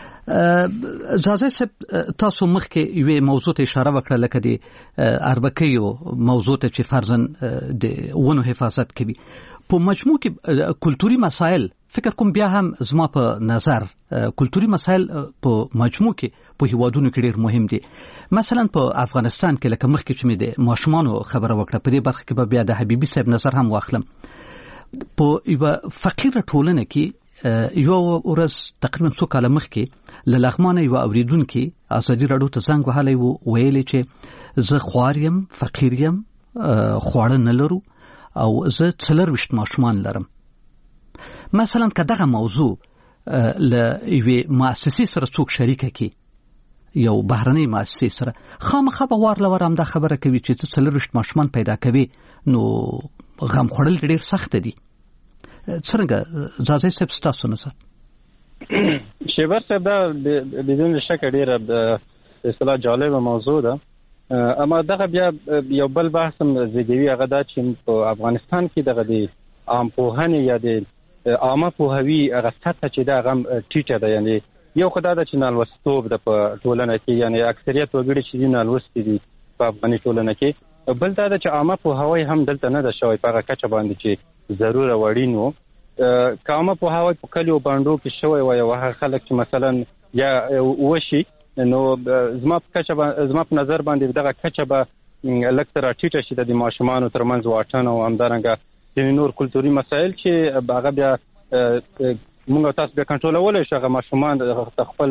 زازه صاحب تاسو مخکې یوې موضوع ته اشاره وکړه لکه د اربکیو موضوع ته چې فرضاً د ونو حفاظت کوي. په مجموع کې کلتوري مسائل فکر کوم بیا هم زما په نظر کلتوري مسائل په مجموع کې په هیوادونو کې ډېر مهم دي. مثلا په افغانستان کې لکه مخکې چې مې د ماشومانو خبره وکړه په دې برخه کې به بیا د حبیبي صاحب نظر هم واخلم. په یوه فقیره ټولنه کې یو ورځ تقریبا څو کاله مخکې له لغمانه یو اوریدونکي ازادي راډیو ته زنګ وهلی و ویلې چې زه خوار یم فقیر یم خواړه نه لرو او زه 24 ماشومان لرم. مثلا که دغه موضوع له یوې مؤسسې سره څوک شریکه کړي یو بهرنۍ مؤسسې سره خامخا به وار له واره همدا خبره کوي چې 24 ماشومان پیدا کوي نو غم خوړل ډېر سخت دي. څنګه زازه صاحب ستاسو نظر؟ شیبر صاحب دا بدون شک ډېره اصطلاح جالبه موضوع ده. اما دغه بیا یو بل بحث هم زیږوي هغه دا چې په افغانستان کې دغه د عام پوهنې یا د عامه پوهوي هغه سطحه چې دا هغه ټیټه ده. یعنی یو خو دا ده چې نالوستوب ده په ټولنه کې یعنی اکثریت وګړي چې دي نالوستي دي په افغاني ټولنه کې. بل دا ده چې عامه پوهاوی هم دلته نه ده شوی په هغه کچه باندې چې ضرور وړین و. که عامه پوهاوی په کلیو باندو کې شوی وای او هغه خلک چې مثلا یا وشي نو زما په نظر باندې دغه کچه به لږ تر ټیټه شي د ماشومانو ترمنځ واټن او همدارنګه د نور کلتوري مسایل چې هغه بیا موږ تاسو به کنټرولولای شو هغه ماشومان خپل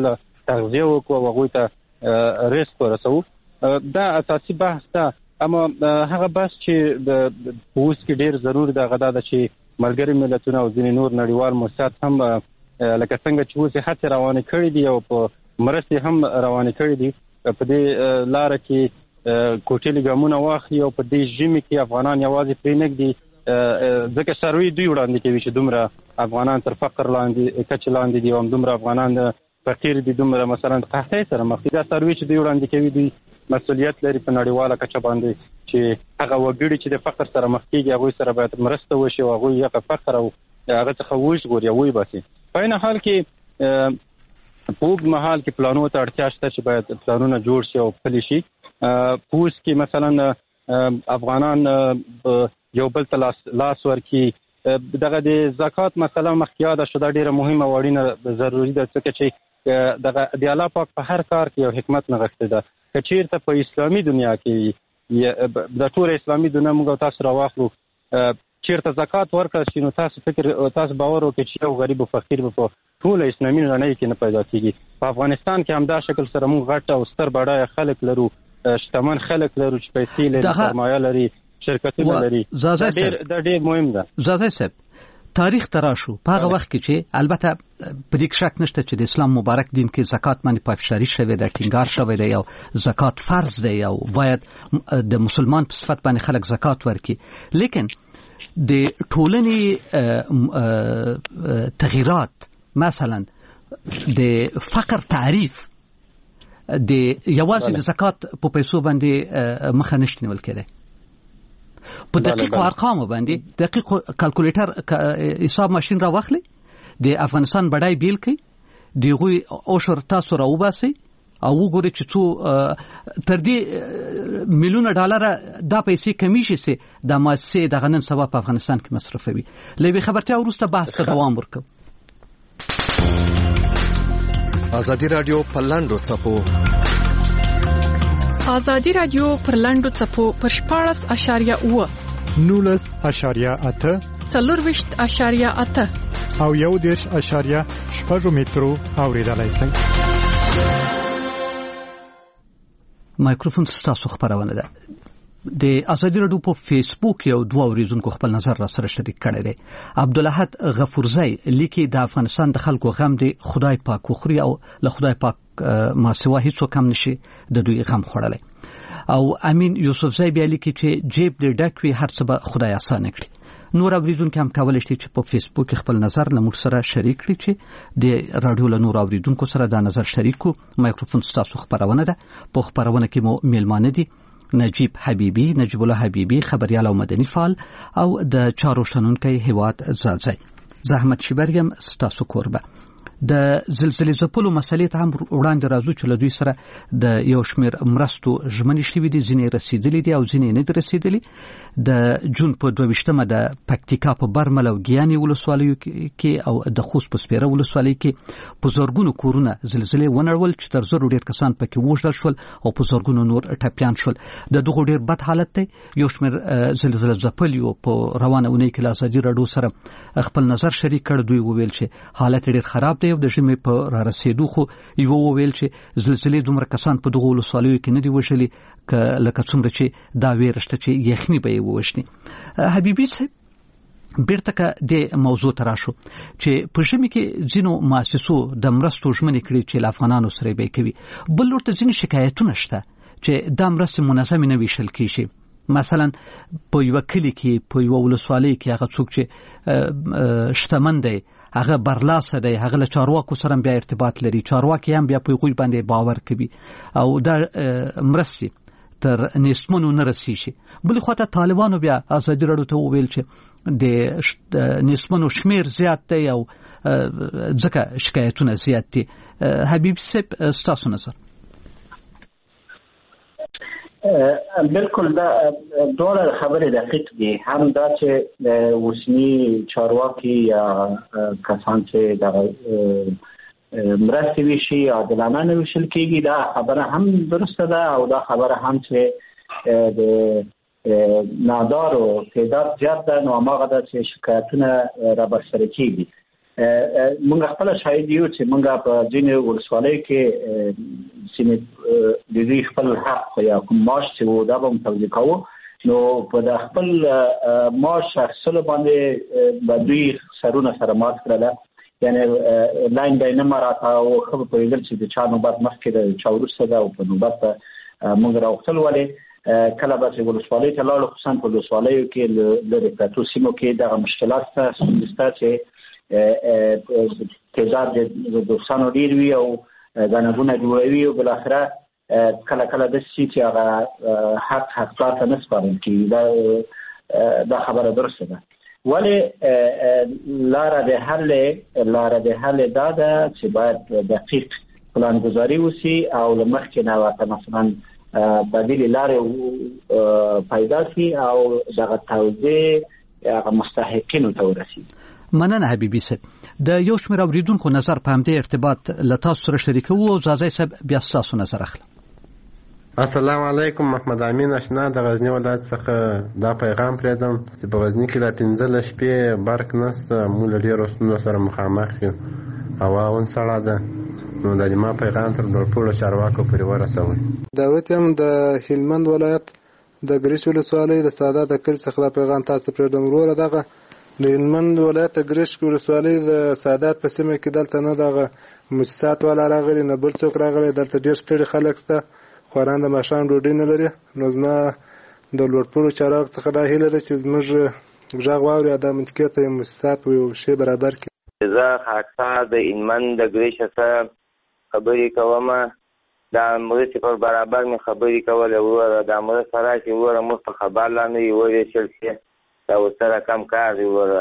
تغذیه وکړو او هغوی ته رزق ورسوو. دا اساسي بحث ده. اما هغه بحث چې د اوس کې ډیر ضروري ده هغه ده چې ملګري ملتونه او ځینې نور نړیوال موسسات هم لکه څنګه چې اوس هڅې روانې کړې دي او په مرستې هم روانې کړې دي په دې لاره کې کوټلي ګامونه واخلي او په دې ژمي کې افغانان یوازې پرې نږدي ځکه سروي دوی وړاندې کوي چې دومره افغانان تر فقر لاندې کچې لاندې دي او دومره افغانان فقیر دي دومره مثلا قحطۍ سره مخ دي. دا سروي چې دوی وړاندې کوي دوی مسؤلیت لري په نړیواله کچه باندې چې هغه وګړي چې د فقر سره مخ کیږي هغوی سره باید مرسته وشي او هغوی هغه فقر او هغه څخه وژغوري او وباسي. په عین حال کې په اوږد مهال کې پلانونو ته اړتیا شته چې باید پلانونه جوړ شي او پلي شي. پوس کې مثلا افغانان یو بل ته لاس ورکړي. دغه د زکات مسله مخکې یاده شوه، دا ډیره مهمه او اړینه ضروري ده ځکه چې دغه د الله پاک په هر کار کې یو حکمت نغښتی ده. که چیرته په اسلامي دنیا کې د ټول اسلامي دنیا موږ تاسو راواخلو چیرته زکات ورکړل شي نو تاسو باور وکړئ چې یو غریب او فقیر به په ټول اسلامي نړۍ کې نه پیدا کیږي. په افغانستان کې همدا شکل سره موږ غټ او ستر بډایه خلک لرو، شتمن خلک لرو چې پیسې لري، سرمایه لري، شرکتونه لري. دا ډېر مهم ده. زازای صاحب تاریخ تراشو په هغه وخت کې چې البته په دې شک نشته چې د اسلام مبارک دین کې زکات باندې پافشاری شوی دی، ټینګار شوی دی او زکات فرض دی او باید د مسلمان په صفت باندې خلک زکات ورکړي. لیکن د ټولنې تغیرات مثلا د فقر تعریف د یوازې د زکات په پیسو باندې مخه نشي نیول کېدی. په دقیقو ارقامو باندې دقیق کلکولیټر حساب ماشین را واخلي، د افغانستان بډای بیل کوي، دغه اوشر تاسو را وباسي او وګورئ چې څو تر دې میلیونه ډالر دا پیسې کمی شي چې د مؤسسې د غنن سبا په افغانستان کې مصرفوي. لوي خبرتیا وروسته بحث ته دوام ورکړو. ازادي رادیو په لاندو څپو ازادي رادیو پر لاندو څپو پر 14.8 19.8 4.8 او 1.8 مترو اوریدلای شئ. مایکروفون ستاسو خبرونه ده. د ازادي رادیو په فیسبوک یو دوه اوریدونکو خپل نظر را سره شریک کړی دی. عبدالاحد غفورزی لیکي د افغانستان د خلکو غم دی خدای پاک وخوري او له خدای پاک ما سوا هیڅ کم نشي د دوی غم خوړلای. او امین یوسفزی بیا لیکي چې جیب دې ډک وي هر څه به خدای آسان کړي. نور اوریدونکو هم کولای شي چې په فیسبوک خپل نظر له موږ سره شریک کړي چې د رادیو له نور اوریدونکو سره دا نظر شریک کو. مایکروفون ستاسو خبرونه ده. په خبرونه کې مو میلمانه دي نجیب حبیبی، نجیب الله حبیبی، خبريال او مدني فعال او د چارو شنونکي هیواد زازای. زحمت شبریم ستاسو کوربه. د زلزلې ځپلو مسلې ته هم وړاندې راځو چې له دوی سره د یو شمېر مرستو ژمنې شوي دي، ځینې رسیدلي دي او ځینې نه دي رسیدلي. د جون په 22مه د پکتیکا په برمل او ګیانې ولسوالیو کې او د خوست په سپیره ولسوالۍ کې په زرګونو کورونه زلزلې ونړول چې تر زرو ډېر کسان پکې وژل شول او په زرګونو نور ټپیان شول. د دغه ډېر بد حالت دی. یو شمېر زلزلې ځپلیو په روانه اونۍ کې له ازادي راډیو سره خپل نظر شریک کړ. دوی وویل چې حالت ډېر خراب دی او د ژمي په را رسیدو خو یو وویل چې زلزلې دومره کسان په دغه ولسوالیو کې نه دی وژلي لکه څومره چې دا ویرشته چې یخني به یې ووژني. حبیبي صاحب بیرته د موضوع تراشو چې په ژمي کې ځینو مؤسسو د مرستو ژمنې کړې چې له افغانانو سره به کوي، بل ورته ځینې شکایتونه شته چې دا مرستې منظم نه ویشل کیږي. مثلا په یو کلی کې په یو ولسوالۍ کې هغه څوک چې شتمن دی هغه برلاسه دی، هغه له چارواکو سره بیا ارتباط لري، چارواکي هم بیا په غوي باندې باور کوي او دا مرستې تر نسمنو نه رسیږي. بل خو ته طالبانو بیا ازادي راډیو ته وویل چې د نسمنو شمیر زیات دی او ځکه شکایتونه زیات دي. حبیب صاحب ستاسو نظر؟ بالکل دا ډول خبره دقیق دي. هم دا چې وسنی چارواکي یا کسان چې د مرستې وشي عادلانه نه وشل کېږي، دا خبره هم درسته ده او دا خبره هم چې د نادارو تعداد زیات ده نو هماغه ده چې شکایتونه را برسره کېږي. موږ خپل شاهد یو چې موږ په ځینې ولسوالیو کې سیمې د دې خپل حق یا کوم معاش چې و دا به توضیح کوو. نو په د خپل معاش اخیستلو باندې به دوی سرونه سره مات کړل، یعنی لاین به نه مراته او خو په دې چې د چا نوبت مخکې د چا وروسته دا او په نوبت موږ راوختل ولې کله به چې ولسوالۍ ته لاړو، خصوصا په ولسوالیو کې لرې پرتو سیمو کې دغه مشکلات شته چې تعداد د دوستانو ډېر وي او ګڼهګونه جوړوي او بالاخره کله کله د سې چې هغه حق ته نه سپارل کېږي. دا خبره درسته ده. ولې لاره د حل دا ده چې باید دقیق پلانګذاري وشي او له مخکې نه ورته مثلا بدیل لارې پیدا شي او دغه توزیع هغه مستحقینو ته ورسیږي. مننه حبیبي صاحب. د یو شمېر اوریدونکو نظر په همدې ارتباط له تاسو سره شریکوو او ځاځی صاحب بیا ستاسو نظر اخلم. السلام علیکم. محمد امین اشنا د غزنی ولایت څخه دا پیغام پریدم چې په غزنی کې د 15 شپې برق نشته، موږ له ډیرو ستونزو سره مخامخ یو. هوا اون سړه ده، نو د ما پیغام تر ټولو چارواکو پورې ورسوئ. دعوت هم د هلمند ولایت د ګریش ولسوالۍ د سادات د کلي څخه پیغام تاسو پریدم. وروره دغه د هلمند ولایت د ګریش ولسوالۍ د سادات په سیمه کې دلته نه دغه مؤسسات ولا راغلي نه بل څوک راغلی، دلته ډیر ستړي خلک شته، خوران د ماښام ډوډۍ نه لري. نو زما د لوړپوړو چارواکو څخه دا هیله ده چې زموږ غږ واوري، دا منطقې ته مؤسسات یو شی برابر کړي. زه خاکسار د هلمند د ګریش څخه خبرې کوم. دا مرستې پر برابر مې خبرې کولې وروره. دا مرسته راشي وروره، موږ په خبر لاندې وویشل شي دا ورسره کم کار دی وروره.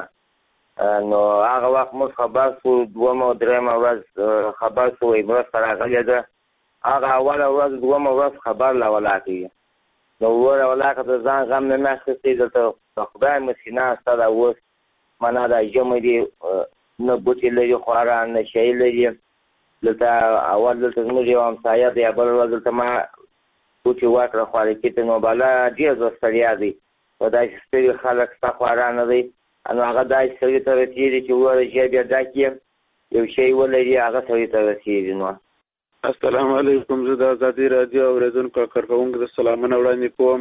نو هغه وخت موږ خبر شو، دویمه او درېیمه ورځ خبر شو مرسته راغلې ده. هغه اوله ورځ دویمه ورځ خبر لا ولاکوي. نو وروره ولاکه د ځان غم نه مې اخیستی. دلته په خدای مې سینه سته ده اوس، معنا دا ژمی دی، نه بوټي لري خواران نه شی لري. دلته اول دلته زموږ یو همسایه دی، بله ورځ دلته ما بوټي ورکړه خوارکي ته، نو بله ډېر زه ستړیا دی په داسې ستړي خلک شته خواران نه دی. نو هغه داسې سړي ته رسېږي چې وروره ژبې بیا ډکې یو شی ولري هغه سړي ته رسېږي. نو السلام علیکم. زه د ازادي راډیو اورېدونکو او کارکوونکو د سلامونه وړاندې کوم.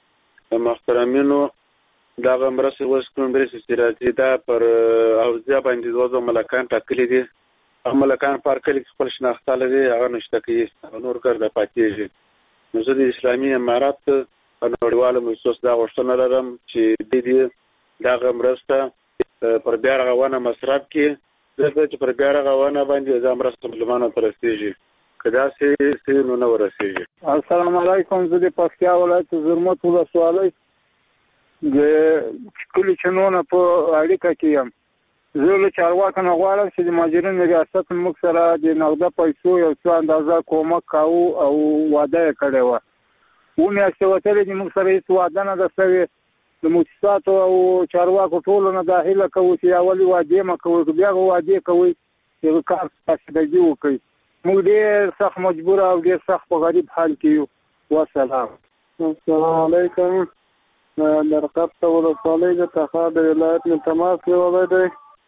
د محترمینو دغه مرستې اوس کوم مرستې چې راځي دا پر حوزه باندې دوه ملکان ټاکلي دي. هغه ملکان په هر کلي کې خپل شناخته لري، هغه نشته کوي، نور ګرده پاتېږي. نو زه د اسلامي امارات په نړیوالو مؤسسو دا غوښتنه لرم چې دې دغه مرسته پر بیا رغونه مصرف کړي، ځکه چې پر بیا رغونه باندې دا مرسته مسلمانانو ته رسېږي، که داسې نو نه ورسېږي. السلام علیکم. زه د پکتیا ولایت زرمت ولسوالۍ د کلي چنونه په اړیکه کې یم. زه له چارواکو نه غواړم چې د مهاجرینو ریاست موږ سره د نغده پیسو یو څه اندازه کومک کوو او وعده یې کړې وه. میاشتې وتلې دي، موږ سره هېڅ وعده نه ده شوې. د مؤسساتو او چارواکو ټولو نه دا هیله کوو چې اولې وعدې مه کوئ، که بیا به وعدې کوئ چې کار پاسدګي وکړئ. موږ ډېر سخت مجبوره او ډېر سخت په غریب حال کې یو. والسلام. السلام علیکم. د رقبته ولسوالۍ د تخار د ولایت نه تماس نیولی دی.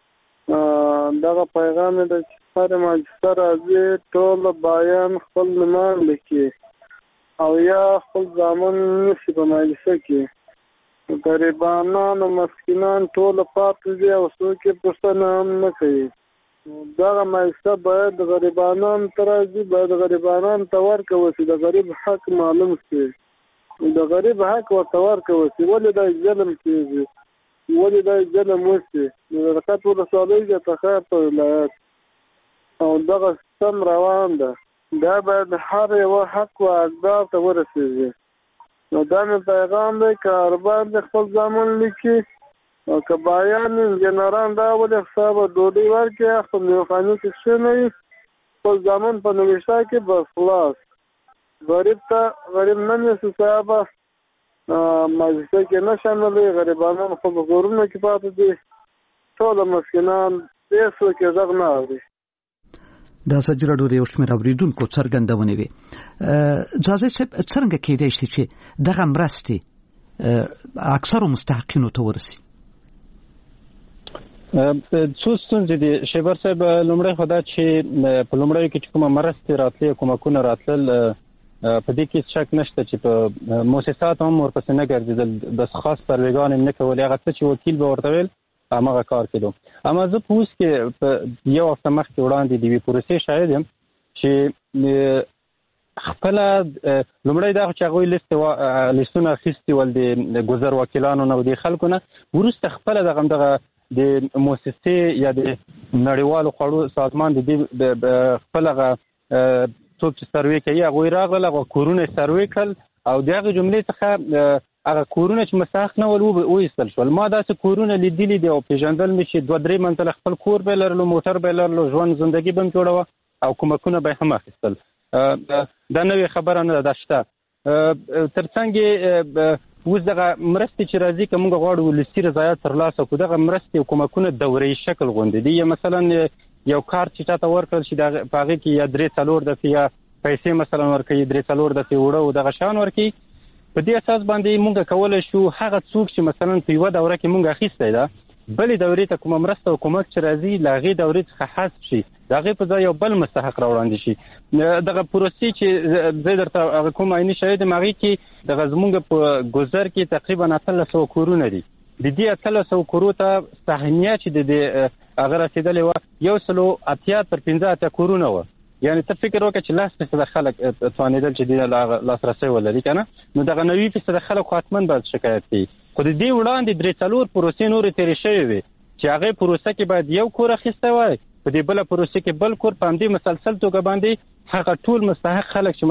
دغه پیغام دی چې هر مجلسه راځي ټول بایان خپل نومان لیکي او یا خپل زامن نیسي په مجلسه کې. غریبانان او مسکینان ټول پاتې دي او څوک یې پوښتنه هم نه کوي. دغه مجلسه باید غریبانان ته راځي، باید غریبانان ته ورکوي چې د غریب حق معلوم شي، د غریب حق ورته ورکوي. ولې دا ظلم کېږي، ولې دا ظلم وشي؟ د رقبت ولسوالۍ د تخار په ولایت او دغه سیستم روان ده، دا باید هر یوه حق و حقدار ته ورسېږي. نو دا مې پیغام دی که اربان د خپل زامن لیکي او که بایان انجنران دا ولې حسابه ډوډۍ ورکړي، خپل میوخاني کې کښېنوي، خپل زامن په نوشته کې بس خلاص. غریب نه نیسي صاحبه، مجلسه کې نه شاملوي. غریبانان خو په کورونو کې پاتې دي، ټول مسکینان هېڅ څوک یې غږ نه اوري. د ازادي راډیو د یو شمېر اورېدونکو څرګندونې وې. ځاځی صاحب څرنګه کېدای شي چې دغه مرستې اکثرو مستحقینو ته ورسي؟ څو ستونزې دي شیبر صاحب. لومړی خو دا چې په لومړیو کې کومه مرستې راتلې کومکونه راتلل په دې کې شک نشته چې په مؤسسات هم ورپسې نه ګرځېدل، بس خاص پرویګانې نه کولې. هغه څه چې وکیل به ورته ویل هماغه کار کېدو. اما زه په اوس کې په یو هفته مخکې وړاندې د یوې پروسې شاهد یم چې خپله لومړی دا چې هغوی لیستونه اخیستي ول د ګذر وکیلانو نه او د خلکو نه، وروسته خپله دغه د مؤسسې یا د نړیوالو خوړو سازمان د خپل هغه څوک چې سروې کوي هغوی راغلل، هغه کورونه سروې کړل او د هغې جملې څخه هغه کورونه چې مستحق نه ول وایستل شول. ما داسې کورونه لیدلي دي او پېژندل مې چې 2-3 منزله خپل کور به یې لرلو، موټر به یې لرلو، ژوند زندګي به مې جوړوه او کومکونه به یې هم اخیستل. دا نوې خبره نه ده، دا شته. تر څنګ اوس دغه مرستې چې راځي که موږ غواړو ولسي رضایت ترلاسه کړو، دغه مرستې او کومکونه دورهیي شکل غوندې دي. یا مثلا یو کار چې چاته ورکړل شي په هغې کې یا 3-4 دفعې یا پیسې مثلا ورکوي، 3-4 دفعې اوړه او دغه شیان ورکوي. په دې اساس باندې موږ کولی شو هغه څوک چې مثلا په یوه دوره کې موږ اخیستی ده بلې دورې ته کومه مرسته او کومک چې راځي له هغې دورې څخه حذف شي، د هغې په ځای یو بل مستحق راوړاندې شي. دغه پروسې چې زه درته هغه کوم عیني شاهد یم هغې کې دغه زموږ په ګذر کې تقریبا 1800 کورونه دي. د دې 1800 کورو ته سهمیه چې د هغه رسېدلې وه 180 تر 85 کورونه وه. یعنی ته فکر وکړه چې 10% خلک توانېدل چې دې لاسرسی ولري که نه، نو دغه 90% خلک خو حتما باید شکایت کوي. خو د دې وړاندې 3-4 پروسې نورې تېرې شوې وې چې هغې پروسه کې باید یو کور اخیستی وای، په دې بله پروسه کې بل کور، په همدې مسلسل توګه باندې هغه ټول مستحق خلک چې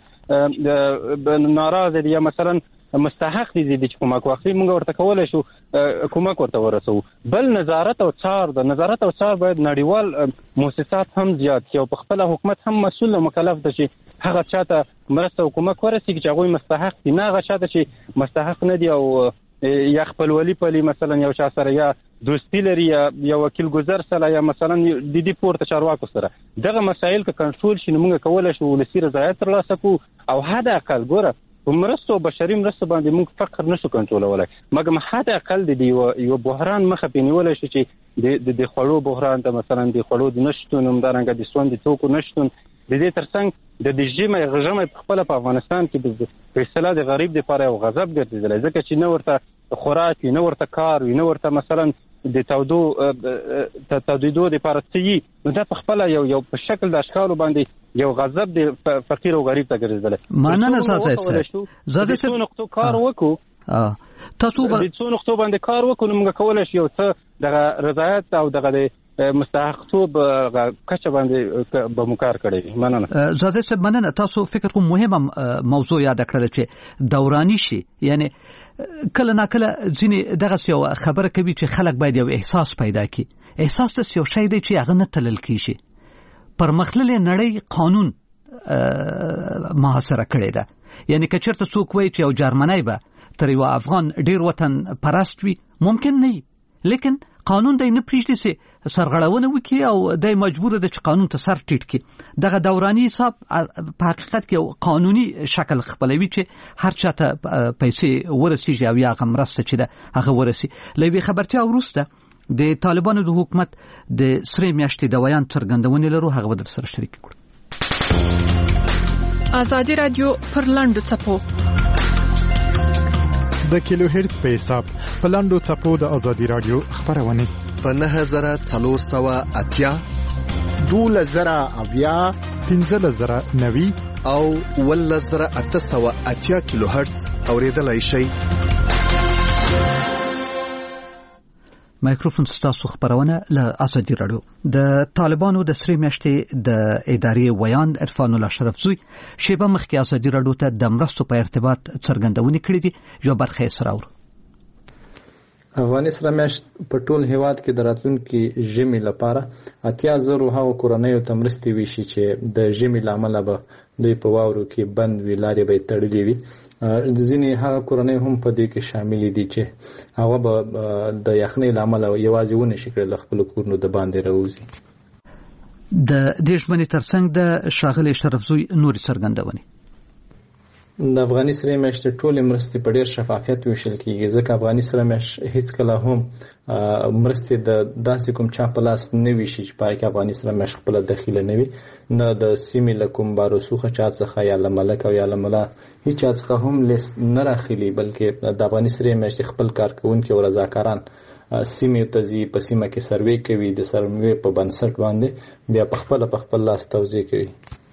مثلا ناراضه دي یا مثلا مستحق دي چې کومک واخلي موږ ورته کولی شو کومک ورته ورسوو. بل نظارت او څار ده، نظارت او څار باید نړیوال مؤسسات هم زیات کړي او په خپله حکومت هم مسؤل او مکلف ده چې هغه چاته مرسته او کومک ورسېږي چې هغوی مستحق دي، نه هغه چاته چې مستحق نه دي او یا خپلولي پلي مثلا یو چا سره یا دوستي لري یا یو وکیل ګذر سره یا مثلا د دې پورته چارواکو سره. دغه مسایل که کنټرول شي نو موږ کولی شو ولسي رضایت ترلاسه کړو او حد اقل ګوره په مرستو او بشري مرستو باندې موږ فقر نشو کنټرولولی، مګر حد اقل د یو بحران مخه پرې نیولی شو چې د خوړو بحران ته مثلا د خوړو د نشتون، همدارنګه د سون د توکو نشتون، د دې ترڅنګ د ژمی په خپله په افغانستان کې په اصطلاح د غریب دپاره یو غضب ګرځېدلی، ځکه چې نه ورته خوراک وي، نه ورته کار وي، نه ورته مثلا د تودېدو دپاره څه وي، نو دا په خپله یو په شکل د اشکالو باندې یو غضب د فقیر او غریب ته ګرځېدلی. مننه زاده صاحب. د څو نقطو کار وکړو، تاسو د څو نقطو باندې کار وکړو نو موږ کولی شو یو څه دغه رضایت او دغه د مستحقتوب کچه باندې به مو کار کړی. مننه زاده صاحب. مننه. تاسو فکر کوم مهمه موضوع یاد کړل چې دورانی شي، یعنی کله ناکله ځینې دغه یو خبره کوي چې خلک باید یو احساس پیدا کړي. احساس ته یو شی دی چې هغه نه تلل کیږي. پرمختللې نړۍ قانون محاصره کړی ده. یعنی که چېرته څوک وایي چې یو جرمنی به تر یو افغان ډیر وطن پرست وي، ممکن نه وي، لیکن قانون دی نه پرېږدي چې سرغړونه وکړي او دی مجبور ده چې قانون ته سر ټیټ کړي. دغه دوراني حساب په حقیقت کې یو قانوني شکل خپلوي چې هر چاته پیسې ورسیږي او یا هغه مرسته چې ده هغه ورسي. له یوې خبرتیا وروسته د طالبانو د حکومت د سرې میاشتې د ویان څرګندونې لرو، هغه به در سره شریک کړو. ازادي رادیو پر لاندو څپو د کیلو هرتز په حساب په لاندو څپو د ازادي رادیو خبرونه په 9480 12080 15090 او 11880 کیلو هرتز اوریدلای شئ. مایکروفون ستاسو خبرونه له ازادي رادیو. د طالبانو د سرې میاشتې د ادارې ویان عرفان الله شرفزوی شیبه مخکې ازادي رادیو ته د مرستو په ارتباط څرګندونې کړې دي. یو برخه یې سره اورو. افغاني سره میاشت په ټول هیواد کې د راتلونکي ژمي لپاره 80,000 هغو کورنیو ته مرستې ویشي چې د ژمي له امله به دوی په واورو کې بند وي، لارې به یې تړلې وي. ځینې هغه کورنۍ هم په دې کې شامل دي چې هغه به د یخنۍ له امله یوازې ونشي کړی له خپلو کورونو د باندې راوځي. د دې ژمنې ترڅنګ د ښاغلي شرفزوی نورې څرګندونې. د افغاني سره میاشت ټول مرستې په ډیر شفافیت ویشل کیږي، ځکه افغاني سره میاشت هیڅ کله هم مرستې د داسې کوم چا په لاس نه وي چې پای کې افغاني سره میاشت خپل دخیله نه وي، نه د سیمې له کوم باروسوخه چا څخه یا له ملک او یا له ملا هیڅ چا څخه هم لیست نه راخلي، بلکې د افغاني سره میاشت خپل کارکونکي او رضاکاران سیمې ته ځي، په سیمه کې سروې کوي، د سروې په بنسټ باندې بیا په خپل لاس توزیع کوي.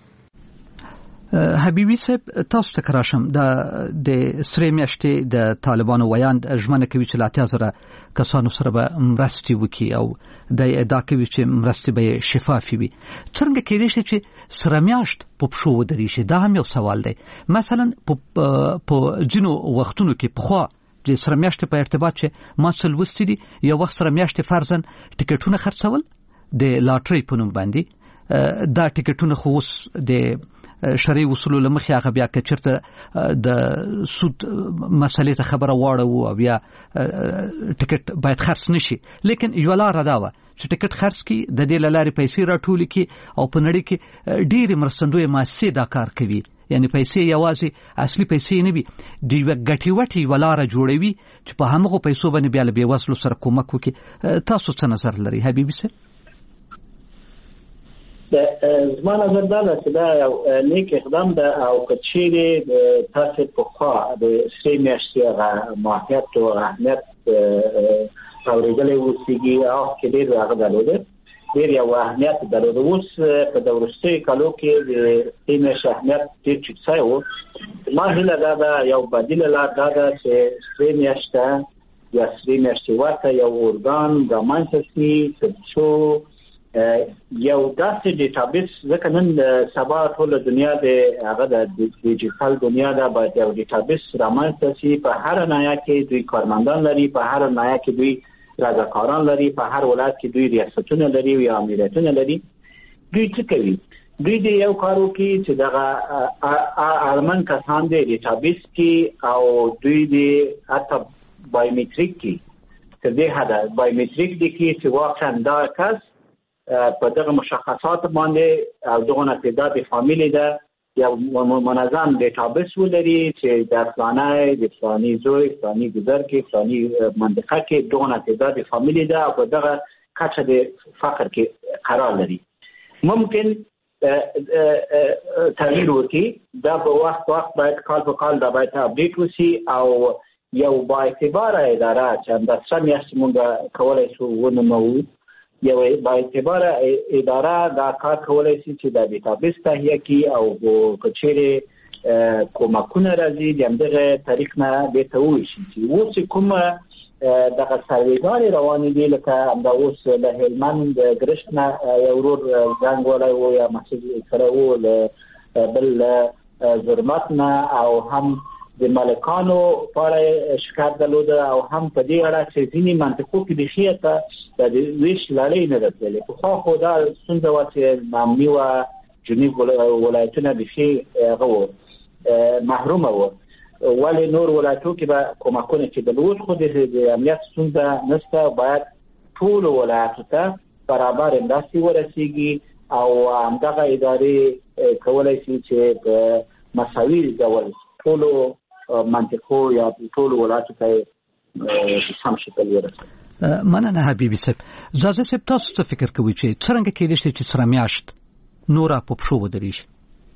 حبیبي صاحب، تاسو ته کراشم د سره میاشتې د طالبانو ویاند ژمنه کوي چې 8000 کسانو سره به مرستې وکړي او د ادعا کوي چې مرستې به شفافي وي. څنګه کېدای شي چې سره میاشت په پښو ودرېږي؟ دا هم یو سوال دی. مثلا په ځینو وختونو کې پخوا د سره میاشتې په ارتباط چې ما څه لوستي دي، یو وخت سره میاشتې فرضاً ټکټونه خرڅول د لاټرۍ په نوم باندې، دا ټکټونه خو اوس د شرعي اصولو له مخې هغه بیا که چېرته د سود مسلې ته خبره واړوو او بیا ټکټ باید خرڅ نه شي، لیکن یوه لاره دا وه چې ټکټ خرڅ کړي، د دې له لارې پیسې راټولې کړي او په نړۍ کې ډېرې مرستندویه مؤسسې دا کار کوي، یعنی پیسې یوازې اصلي پیسې نه وي، د یوه ګټې وټې یوه لاره جوړوي چې په همغو پیسو باندې بیا له بېوزلو سره کومک وکړي. تاسو څه نظر لرئ حبیبي صاحب؟ زما نظر دا ده چې دا یو نیک اقدام ده، او که چیرې تاسې پخوا د سرې میاشتې هغه ماهیت او اهمیت اورېدلی اوسېږي، هغه کې ډېر هغه درلوده، ډېر یو اهمیت درلوده. اوس په د وروستیو کالو کې د سرې میاشتې اهمیت ډېر ټیټ شوی و. ما هیله دا ده، یو بدیله لار دا ده چې سرې میاشته یا سرې میاشتې ورته یو ارګان رامنځته شي تر څو یو داسې ډیټابیس، ځکه نن سبا ټول دنیا د هغه د ډیجیټل دنیا ده، باید یو ډیټابیس رامنځته شي. په هر ناحیه کې دوی کارمندان لري، په هر ناحیه کې دوی رضاکاران لري، په هر ولایت کې دوی ریاستونه لري یا امریتونه لري. دوی څه کوي؟ دوی د یو کار وکړي چې دغه اړمن کسان د ډیټابیس کې او دوی د حتی بایومټریک کې تر دې حده بایومټریک دي کې چې واقعا دا کس په دغه مشخصات باندې او دغه تعداد فامیلی ده یا منظم ډیټابیس ولري چې د فلانه د فلاني زوی فلاني ګذر کې فلاني منطقه کې دغه تعداد فامیلی ده او په دغه کچه د فقر کې قرار لري. ممکن تغییر وکړي، دا په وخت باید کال په کال دا باید اپډیټ وشي، او یو با اعتباره اداره چې همداسره میاشتې مونږ کولی شو ونوموو، یو با اعتباره اداره دا کار کولی شي چې دا ډیټابیس تهیه کړي او که چیرې کومکونه راځي د همدغه طریق نه بېرته وویشي. چې اوس کومه دغه سروېګانې روانې دي، لکه همدا اوس له هلمند ګرشت نه یو ورور زنګ ولی و یا مسجد سره و، بل زرمت نه، او هم د مالکانو په اړه شکایت درلوده، او هم په دې اړه چې ځینې منطقو کې بیخي ته د ویش لړۍ نه راتللې. پخوا خو دا ستونزه وه چې امني وه، جنوب ولایتونه بیخي هغه وو محرومه وو، ولې نور ولایتو کې به کومکونه کېدل. اوس خو د امنیت ستونزه نشته، باید ټولو ولایتو ته برابر مرستې ورسېږي او همدغه ادارې کولی شي چې په مساوي ډول ټولو منطقو یا ټولو ولایتو ته سم شکل ورسوي. مننه حبیبي صاحب. زازه صاحب، تاسو څه فکر کوئ چې څرنګه کېدای شي چې سره میاشت نوره په پښو ودرېږي؟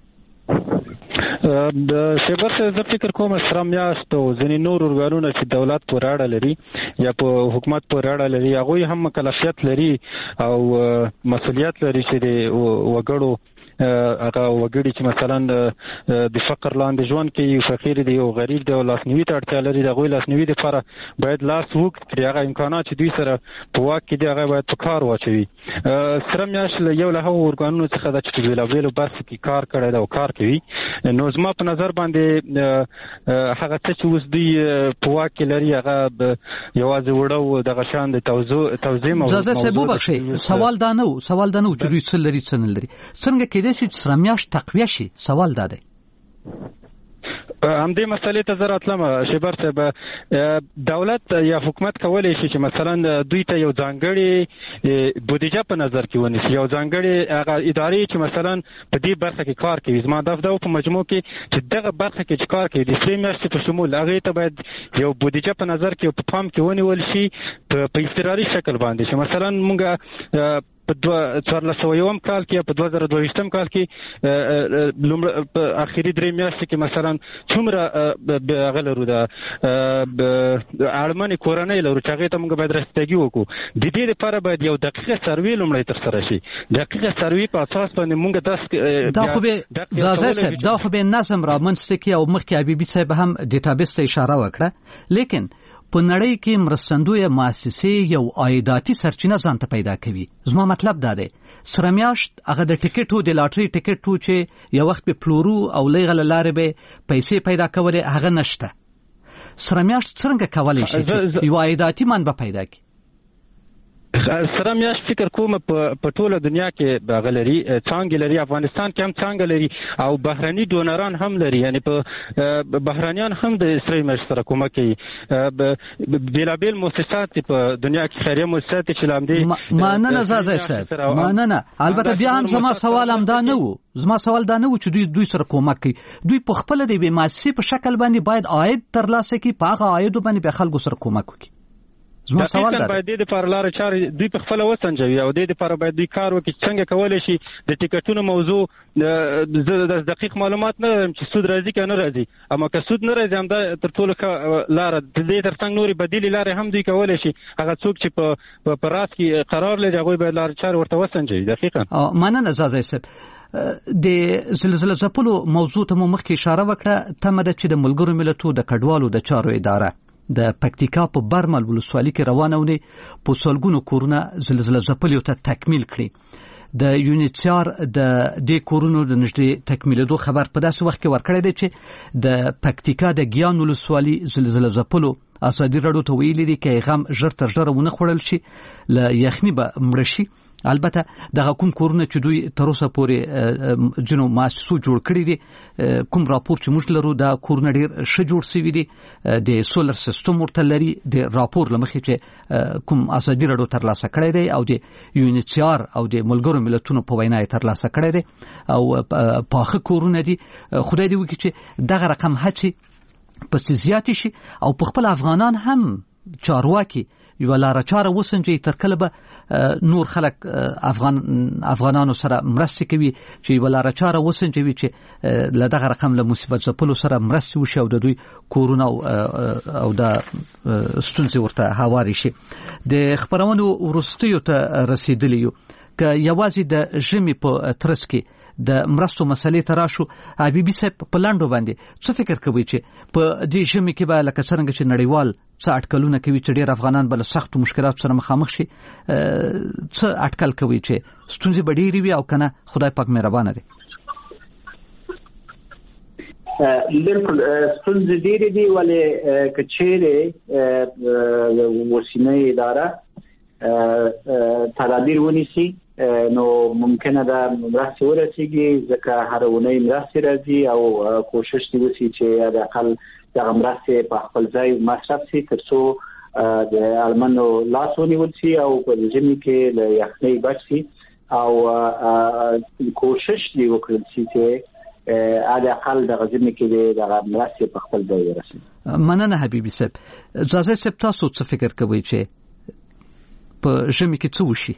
د شیبر څه زه فکر کوم سره میاشت او ځینې نور ارګانونه چې دولت پورې اړه لري یا په حکومت پورې اړه لري، هغوی هم مکلفیت لري او مسؤلیت لري چې د وګړو هغه وګړي چې مثلا د فقر لاندې ژوند کوي، فقیر دی او غریب دی او لاسنیوي ته اړتیا لري، د هغوی لاسنیوي دپاره باید لاس وکړي. هغه امکانات چې دوی سره په واک کې دي هغه باید په کار واچوي. سره میاشت یو له هغو ارګانونو څخه ده چې په بېلابېلو برخو کې کار کړی ده او کار کوي. نو زما په نظر باندې هغه څه چې اوس دوی په واک کې لري هغه یوازې وړه و دغه شان د توزیع موضوع. صاحب وبخښئ، سوال دا نه و چې دوی څه لري څه نه لري. څنګه کېدای شي چې سره میاشت تقویه شي؟ سوال دا دی. همدې مسلې ته زه راتلم شیبر صاحب. دولت یا حکومت کولی شي چې مثلا دوی ته یو ځانګړې بودیجه په نظر کې ونیسي، یو ځانګړې هغه ادارې چې مثلا په دې برخه کې کار کوي. زما دا په مجموع کې چې دغه برخه کې چې کار کوي د 3 میاشتې په شمول هغې ته باید یو بودیجه په نظر کې په پام کې ونیول شي په اضطراري شکل باندې، چې مثلا موږ په 2001 کال کې په 2022 کال کې په اخیری 3 میاشتې کې مثلا څومره غلرو د اړمنې کورنۍ لرو چې هغې ته موږ باید رسیدګي وکړو. د دې لپاره باید یو دقیقه سروې لومړی ترسره شي. دقیقه سروې په اساس باندې موږ دا خو به نظم رامنځته کړي او مخکې حبیبي صاحب هم ډیټابیس ته اشاره وکړه، لیکن په نړۍ کې مرستندوی مؤسسې یو عایداتي سرچینه ځان ته پیدا کوي. زما مطلب دا دی سره میاشت هغه د ټیکټو د لاټري ټیکټو چې یو وخت په پلورو او لغه لاره به پیسې پیدا کولې هغه نشته. سره میاشت څنګه کولای شي یو عایداتي منبع پیدا کړي؟ سره میاشت فکر کوم په ټوله دنیا کې غلري څنګه لري، افغانستان کې هم څنګه لري او بهراني ډونران هم لري، یعنی په بهرانيان هم د سره میاشت سره کومک کوي. بیلابل مؤسسات په دنیا کې خیریه مؤسسات چې لامدي مننه زازای صاحب مننه. البته بیا هم زما سوال هم دا نه وو چې دوی سره کومک کوي. دوی په خپل د مؤسسې په شکل باندې باید عاید ترلاسه کړي، په هغه عاید باندې به خلکو سره کومک وکړي. زما سوال دا باید د لپاره لار چارې دوی په خپل وسنجوي او د لپاره باید دوی کار وکړي څنګه کولای شي د ټیکټونو موضوع د دقیق معلومات نه لرم چې سود راځي که نه راځي، اما که سود نه راځي هم دا تر ټولو لار د دې ترڅنګ نورې بدیلې لارې هم دوی کولای شي. هغه څوک چې په راس کې قرار لري هغوی باید لار چارې ورته وسنجوي. دقیقاً مننه زازای صاحب. د زلزله ځپلو موضوع ته مو مخکې اشاره وکړه. تمه ده چې د ملګرو ملتونو د کډوالو د چارو اداره د پکتیکا په برمل ولسوالۍ کې روانه ونی په سلګونو کورونه زلزله ځپلو ته تکمیل کړي. د یونیچار د دې کورونو د نږدې تکمیلېدو خبر په داسې وخت کې ورکړی دی چې د پکتیکا د ګیان ولسوالۍ زلزله ځپلو ازادي راډیو ته ویلي دي چې غم ژر تر ژره ونه خوړل شي له یخني به مړه شي. البته دغه کوم کورونه چې دوی تر اوسه پورې جنو مؤسسو جوړ کړي دي، کوم راپور چې موږ لرو دا کورونه ډېر ښه جوړ شوي دي، د سولر سیستم ورته لري. د راپور له مخې چې کوم ازادي راډیو ترلاسه کړی دی او د یونیچار او د ملګرو ملتونو په وینا یې ترلاسه کړی دی او پاخه کورونه دي. خدای دې وکړي چې دغه رقم هڅې پسې زیاتې شي او په خپل افغانان هم چارواکي یو لاره چاره وسنجي تر کله به نور خلک افغانانو سره مرسته کوي چې یو لاره چاره وسنجوي چې له دغه رقم له مصیبت ځپلو سره مرسته وشي او د دوی کورونه او د ستونزې ورته هواري شي. د خبرونو وروستیو ته رسیدلی یو که یوازې د ژمي په ترڅ کې د مرستو مسلې ته راشو. حبیبي صاحب په لاندو باندې څه فکر کوي چې په دې ژمي کې به لکه څنګه چې نړیوال څه اټکلونه کوي چې ډېر افغانان به له سختو مشکلاتو سره مخامخ شي، څه اټکل کوي چې ستونزې به ډېرې وي او که نه خدای پاک مهربانه دی؟ بالکل ستونزې ډېرې دي، ولې که چیرې اوسنۍ اداره تدابیر ونیسي نو ممکنه ده مرستې ورسیږي، ځکه هر اونۍ مرستې راځي او کوشش دې وشي چې حداقل دغه مرستې په خپل ځای مصرف شي تر څو د اړمنو لاس ونیول شي او په ژمي کې له یخنۍ بچ شي او کوشش دې وکړل شي چې حداقل دغه ژمي کې دغه مرستې په خپل ځای ورسي. مننه حبیبي صاحب. زازای صاحب تاسو څه فکر کوئ چې په ژمي کې څه وشي؟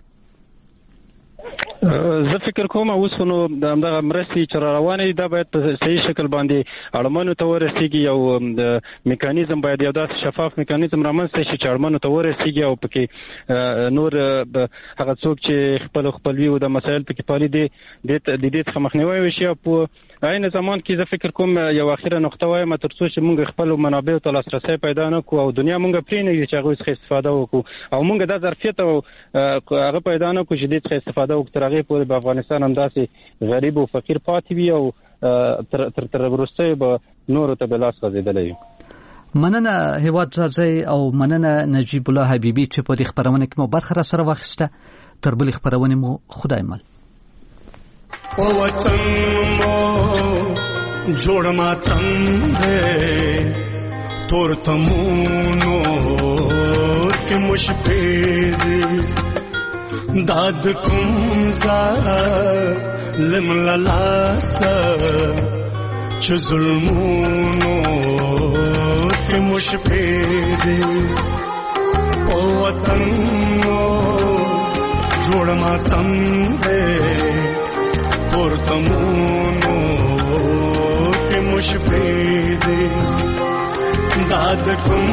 زه فکر کوم اوس نو دغه مرستې چې روانې دي دا باید په صحیح شکل باندې اړمنو ته ورسیږي او د میکانیزم باید یو داسې شفاف میکانیزم رامنځته شي چې اړمنو ته ورسیږي او پکې نور هغه څوک چې خپلوي او د مسایل پکې پالي دي د دې څخه مخنیوی وشي. او په عین زمان کې زه فکر کوم یو اخیره نقطه وایم تر څو چې موږ خپل منابعو ته لاسرسی پیدا نه کړو او دنیا موږ پرې نه چې هغه څخه استفاده وکړو او موږ دا ظرفیت او هغه پیدا نه کړو چې دې څخه استفاده وکړو. هغه په افغانستان هم داسې غریب او فقیر پاتې وي او تر وروسته به نور ته بلاس غځېدلی. مننه هیواد ځای او مننه نجیب الله حبیبي چې په دې خبرونه کې مو برخه را سره واخیسته. تر بلې خبرونه مو خدای مل. وطن مو جوړ ماتم دې تور تمونو کې مشپې داد کوم ظالم للاسه چې ظلمونو کې مشپې او وطن جوړ ماتم دې تور تمونو کې مشپې داد کوم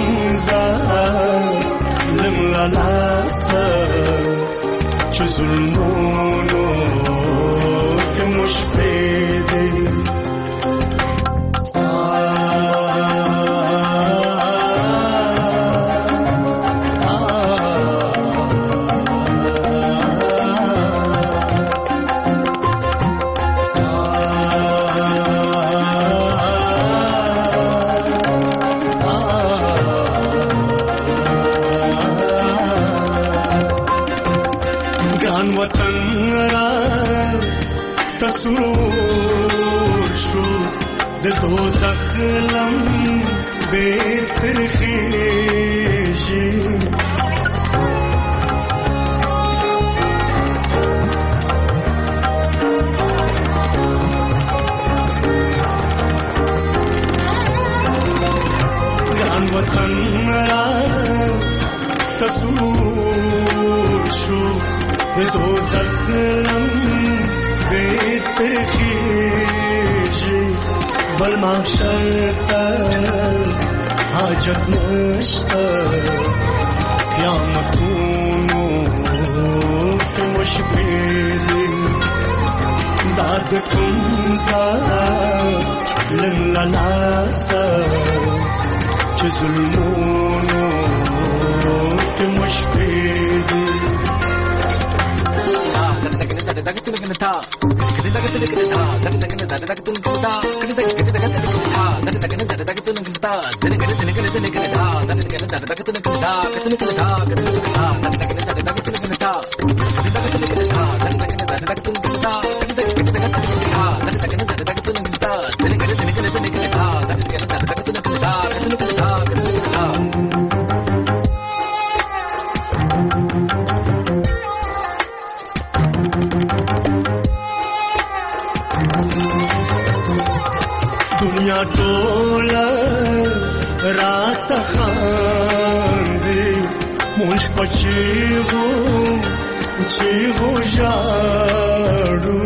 ظالم للاسه چې ظلمونو کې مشپې دنیا ټوله رات خاندي مونږ پچیغو چیغو ژاړو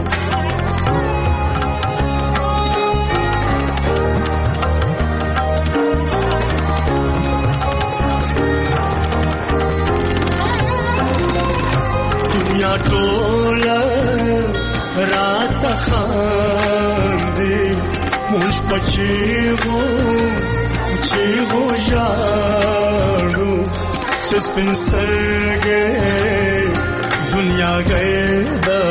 دنیا ټوله رات خاندي مونږ پچیغو چیغو ژاړو سپین سترګې دنیا گئے دا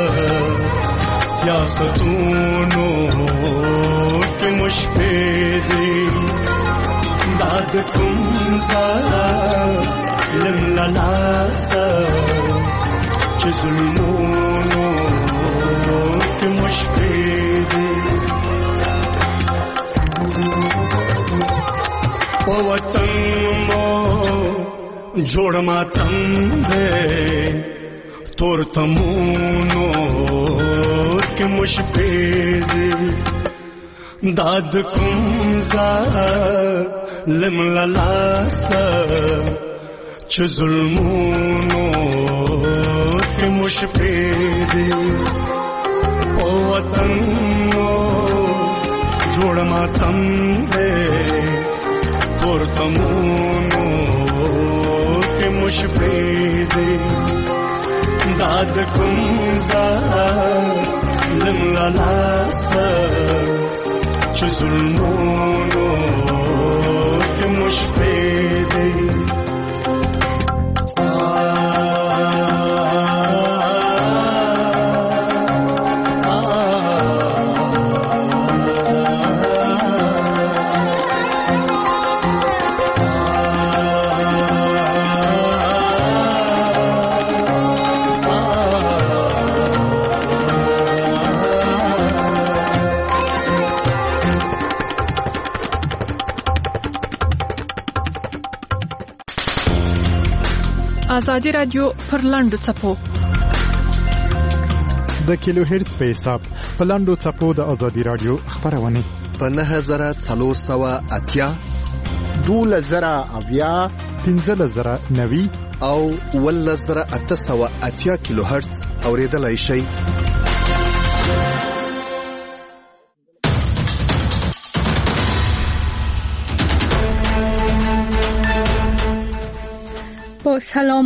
سیاستونو کې مشپې دي داد کوم ظالم للاسه چې ظلمونو کې مشپې دي او وطن مو جوړ ماتم دې تور تمونو کې مشپې دي داد کوم ظالم للاسه چې ظلمونو کې مشپې دي او وطن مو جوړ ماتم دې تور تمونو کې مشپې دي داد کوم ظالم للاسه چې ظلمونو کې مشپې دي ازادي رادیو پر لاندو چپو د کیلو هرتز په حساب په لاندو چپو د ازادي رادیو خبرونه په 9480 12090 15090 او 11880 کیلو هرتز اوریدلای شئ. سلام